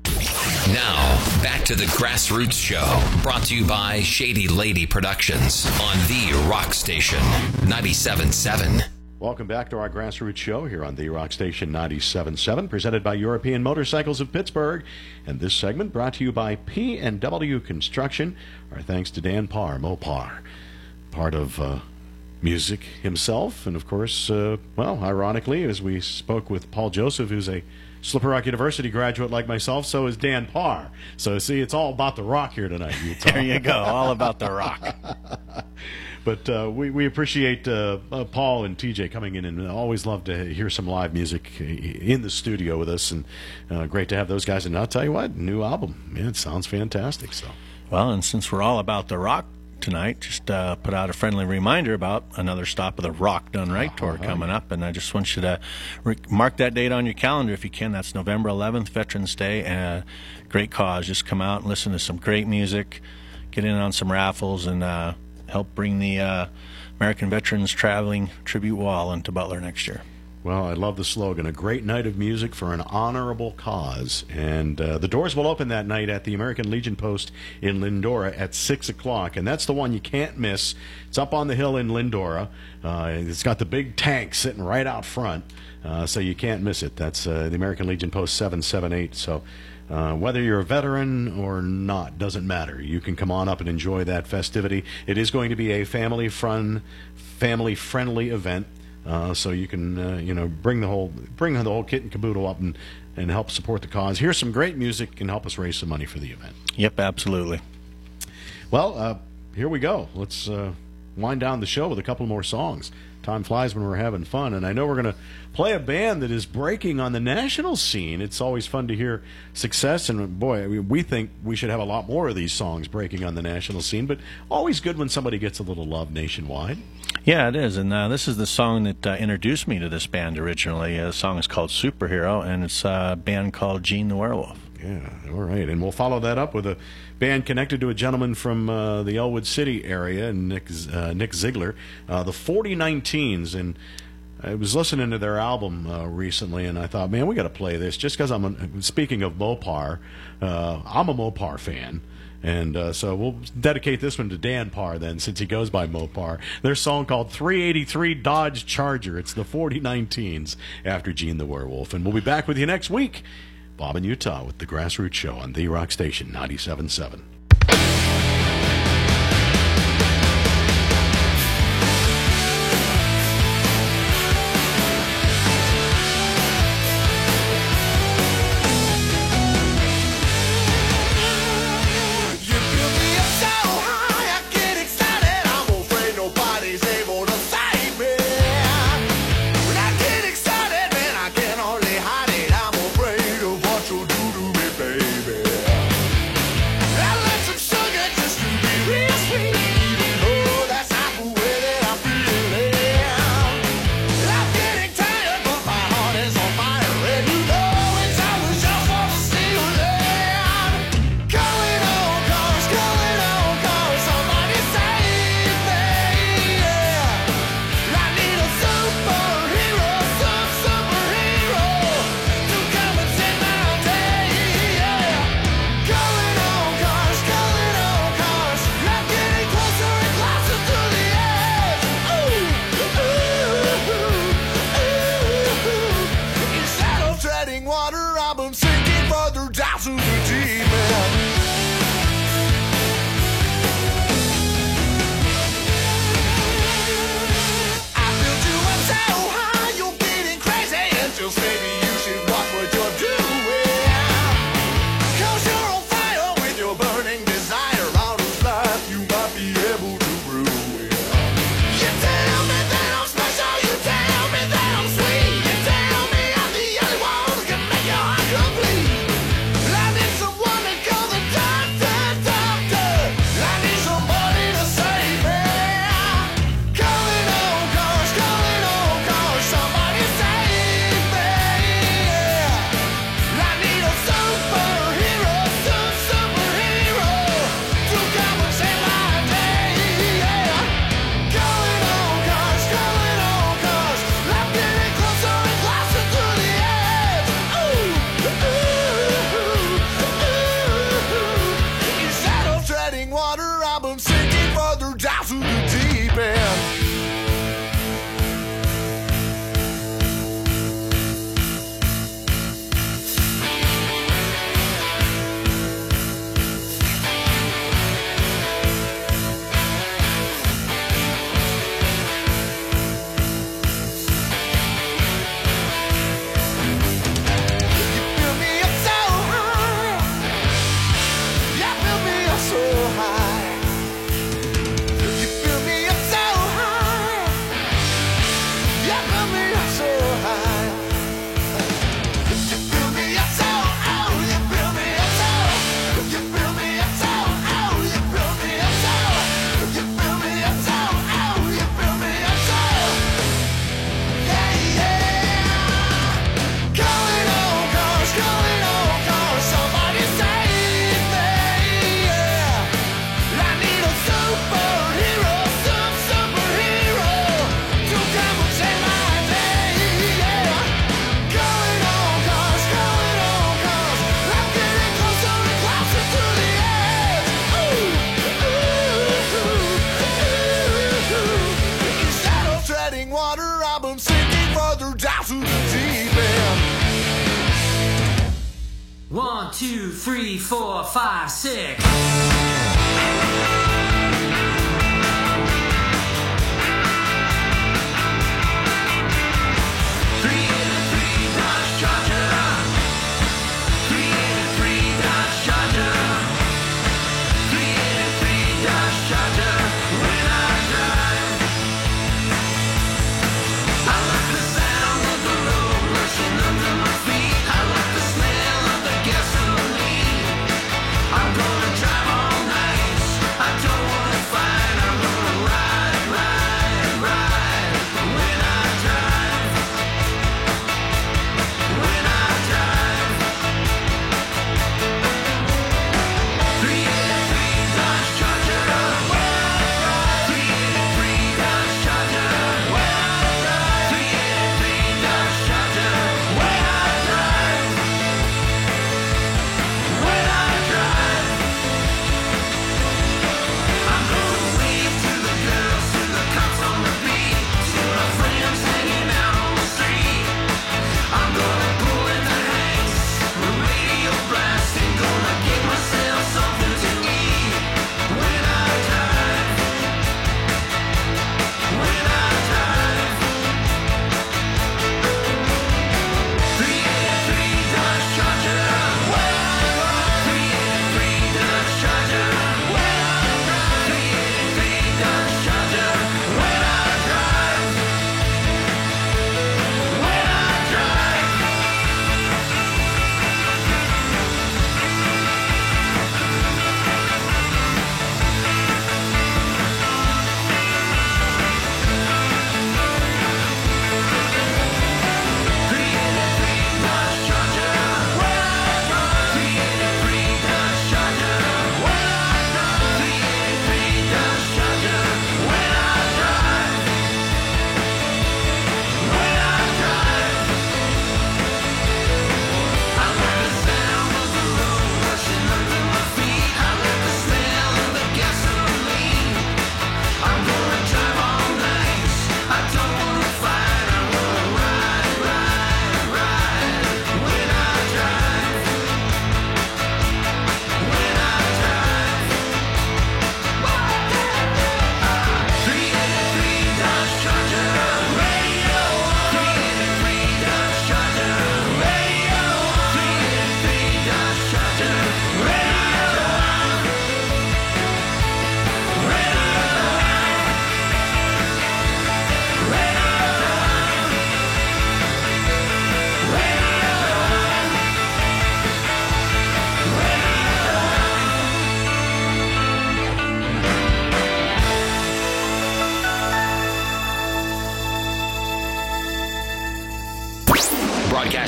Now, back to the Grassroots Show, brought to you by Shady Lady Productions on the Rock Station, ninety-seven point seven. Welcome back to our Grassroots Show here on the Rock Station ninety-seven point seven, presented by European Motorcycles of Pittsburgh. And this segment brought to you by P and W Construction. Our thanks to Dan Parr, Mopar, part of uh, music himself. And, of course, uh, well, ironically, as we spoke with Paul Joseph, who's a Slippery Rock University graduate like myself, so is Dan Parr. So, see, it's all about the rock here tonight, Utah. There you go, all about the rock. But uh, we, we appreciate uh, uh, Paul and T J coming in, and always love to hear some live music in the studio with us, and uh, great to have those guys. And I'll tell you what, new album, man, it sounds fantastic. So, well, and since we're all about the rock tonight, just uh, put out a friendly reminder about another stop of the Rock Done Right tour uh-huh. coming up, and I just want you to re- mark that date on your calendar if you can. That's November eleventh, Veterans Day, and uh, great cause. Just come out and listen to some great music, get in on some raffles, and uh, help bring the uh, American Veterans Traveling Tribute Wall into Butler next year. Well, I love the slogan, a great night of music for an honorable cause. And uh, the doors will open that night at the American Legion Post in Lindora at six o'clock. And that's the one you can't miss. It's up on the hill in Lindora. Uh, it's got the big tank sitting right out front, uh, so you can't miss it. That's uh, the American Legion Post seven seven eight. So uh, whether you're a veteran or not, doesn't matter. You can come on up and enjoy that festivity. It is going to be a family fun, family-friendly event. Uh, so you can, uh, you know, bring the whole bring the whole kit and caboodle up and, and help support the cause. Here's some great music and help us raise some money for the event. Yep, absolutely. Well, uh, here we go. Let's uh, wind down the show with a couple more songs. Time flies when we're having fun, and I know we're going to play a band that is breaking on the national scene. It's always fun to hear success, and boy, we think we should have a lot more of these songs breaking on the national scene, but always good when somebody gets a little love nationwide. Yeah, it is, and uh, this is the song that uh, introduced me to this band originally. Uh, the song is called Superhero, and it's a band called Gene the Werewolf. Yeah, all right, and we'll follow that up with a band connected to a gentleman from uh, the Elwood City area, Nick uh, Nick Ziegler, uh, the forty nineteens, and I was listening to their album uh, recently, and I thought, man, we got to play this, just because I'm, a, speaking of Mopar, uh, I'm a Mopar fan, and uh, so we'll dedicate this one to Dan Parr then, since he goes by Mopar. Their song called three eighty-three Dodge Charger. It's the forty nineteens after Gene the Werewolf, and we'll be back with you next week. Bob in Utah with the Grassroots Show on the Rock Station ninety-seven point seven. I like water, I've been sinking further down to the deep end. I built you up so high, you're getting crazy, and just maybe you should watch what you're doing. Cause you're on fire with your burning desire. All this life you might be able to ruin. You tell me that I'm special, you tell me that I'm sweet, you tell me I'm the only one who can make your heart complete. I need someone to call the doctor, doctor. I need somebody to save me. Calling on cars, calling on cars, somebody save me. I need a superhero, super, superhero to come and save my day. Calling on cars, calling on cars, I'm getting closer and closer to the edge. Ooh, ooh, ooh. Instead of treading water, I've been sinking further down to the deep end. You fill me up so high. You fill me up so high. You fill me up so high. You fill me up so high. You fill me up so, oh, you fill me up so. You fill me up so, oh, you fill me up so. You fill me up so, oh, you fill me up so. Yeah, yeah. Calling on cars, calling on cars, somebody save me. Yeah. I need a superhero, super, superhero to come and save my day. Yeah. Calling on cars, calling on cars, I'm getting closer and closer to the edge. Ooh, ooh, ooh. Instead of treading water, I've been sinking further down to the deep end. One, two, three, four, five, six. three eighty-three Dodge Charger. three eighty-three Dodge Charger. three eighty-three Dodge Charger. When I drive, I like the sound of the road rushing under my feet. I like the smell of the gasoline. I'm gonna drive all night. I don't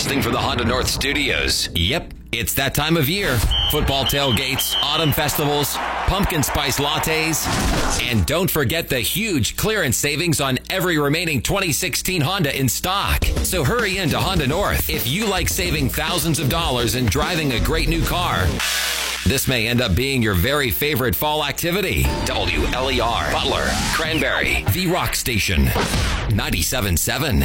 broadcasting from the Honda North Studios. Yep, it's that time of year. Football tailgates, autumn festivals, pumpkin spice lattes, and don't forget the huge clearance savings on every remaining twenty sixteen Honda in stock. So hurry into Honda North. If you like saving thousands of dollars and driving a great new car, this may end up being your very favorite fall activity. W L E R, Butler, Cranberry, The Rock Station, ninety-seven point seven.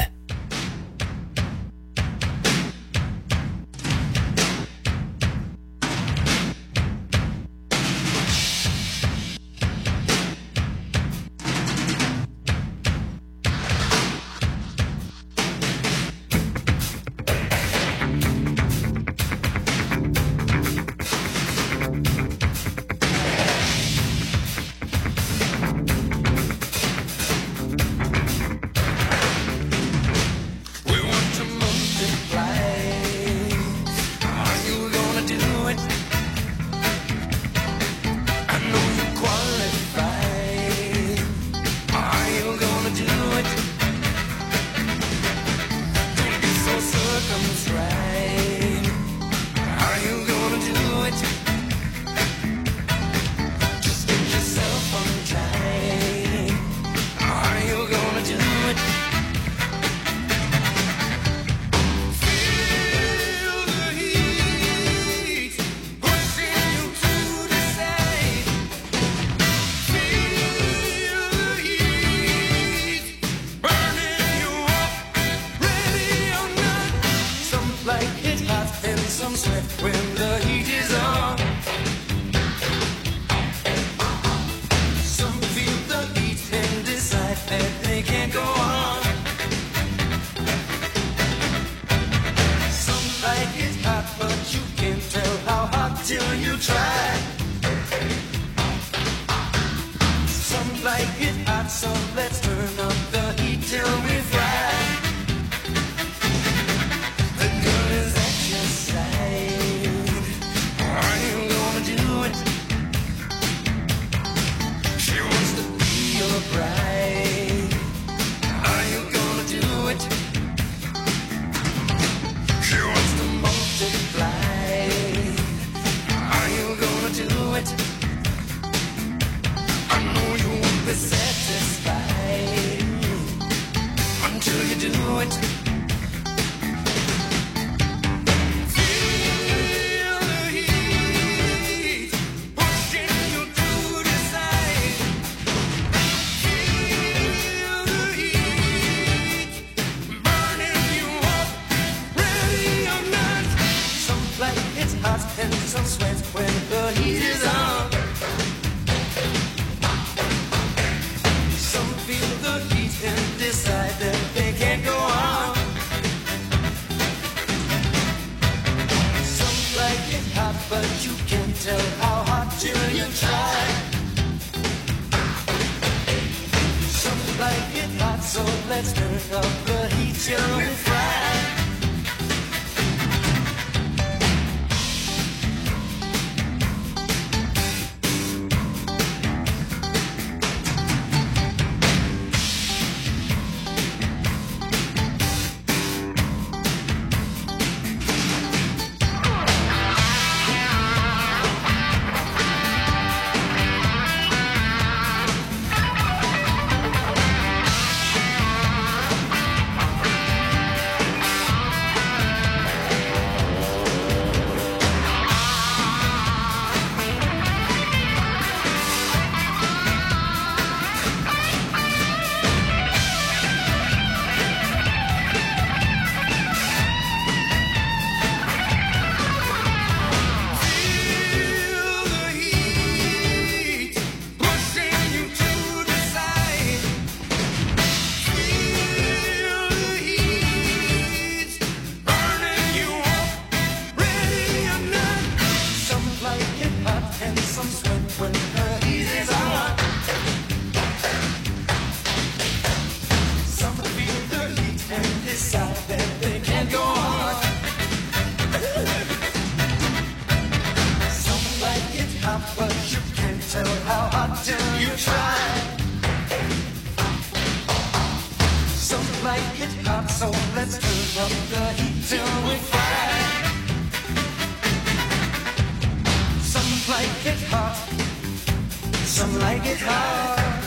it hard.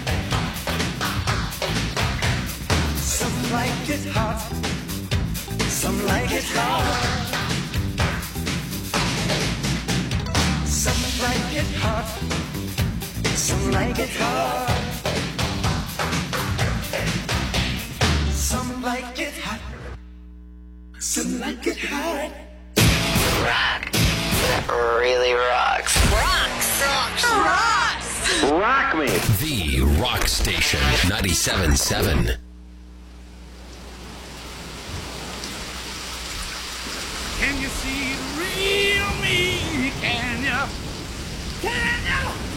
Some like it hot. Some like it hard. Some like it hot. Some like it hard. Some like it hot. Some like it hard. Rock. That really rocks. Rocks. Rocks. Rocks. Rock me. The Rock Station, ninety-seven point seven. Can you see the real me? Can you? Can you?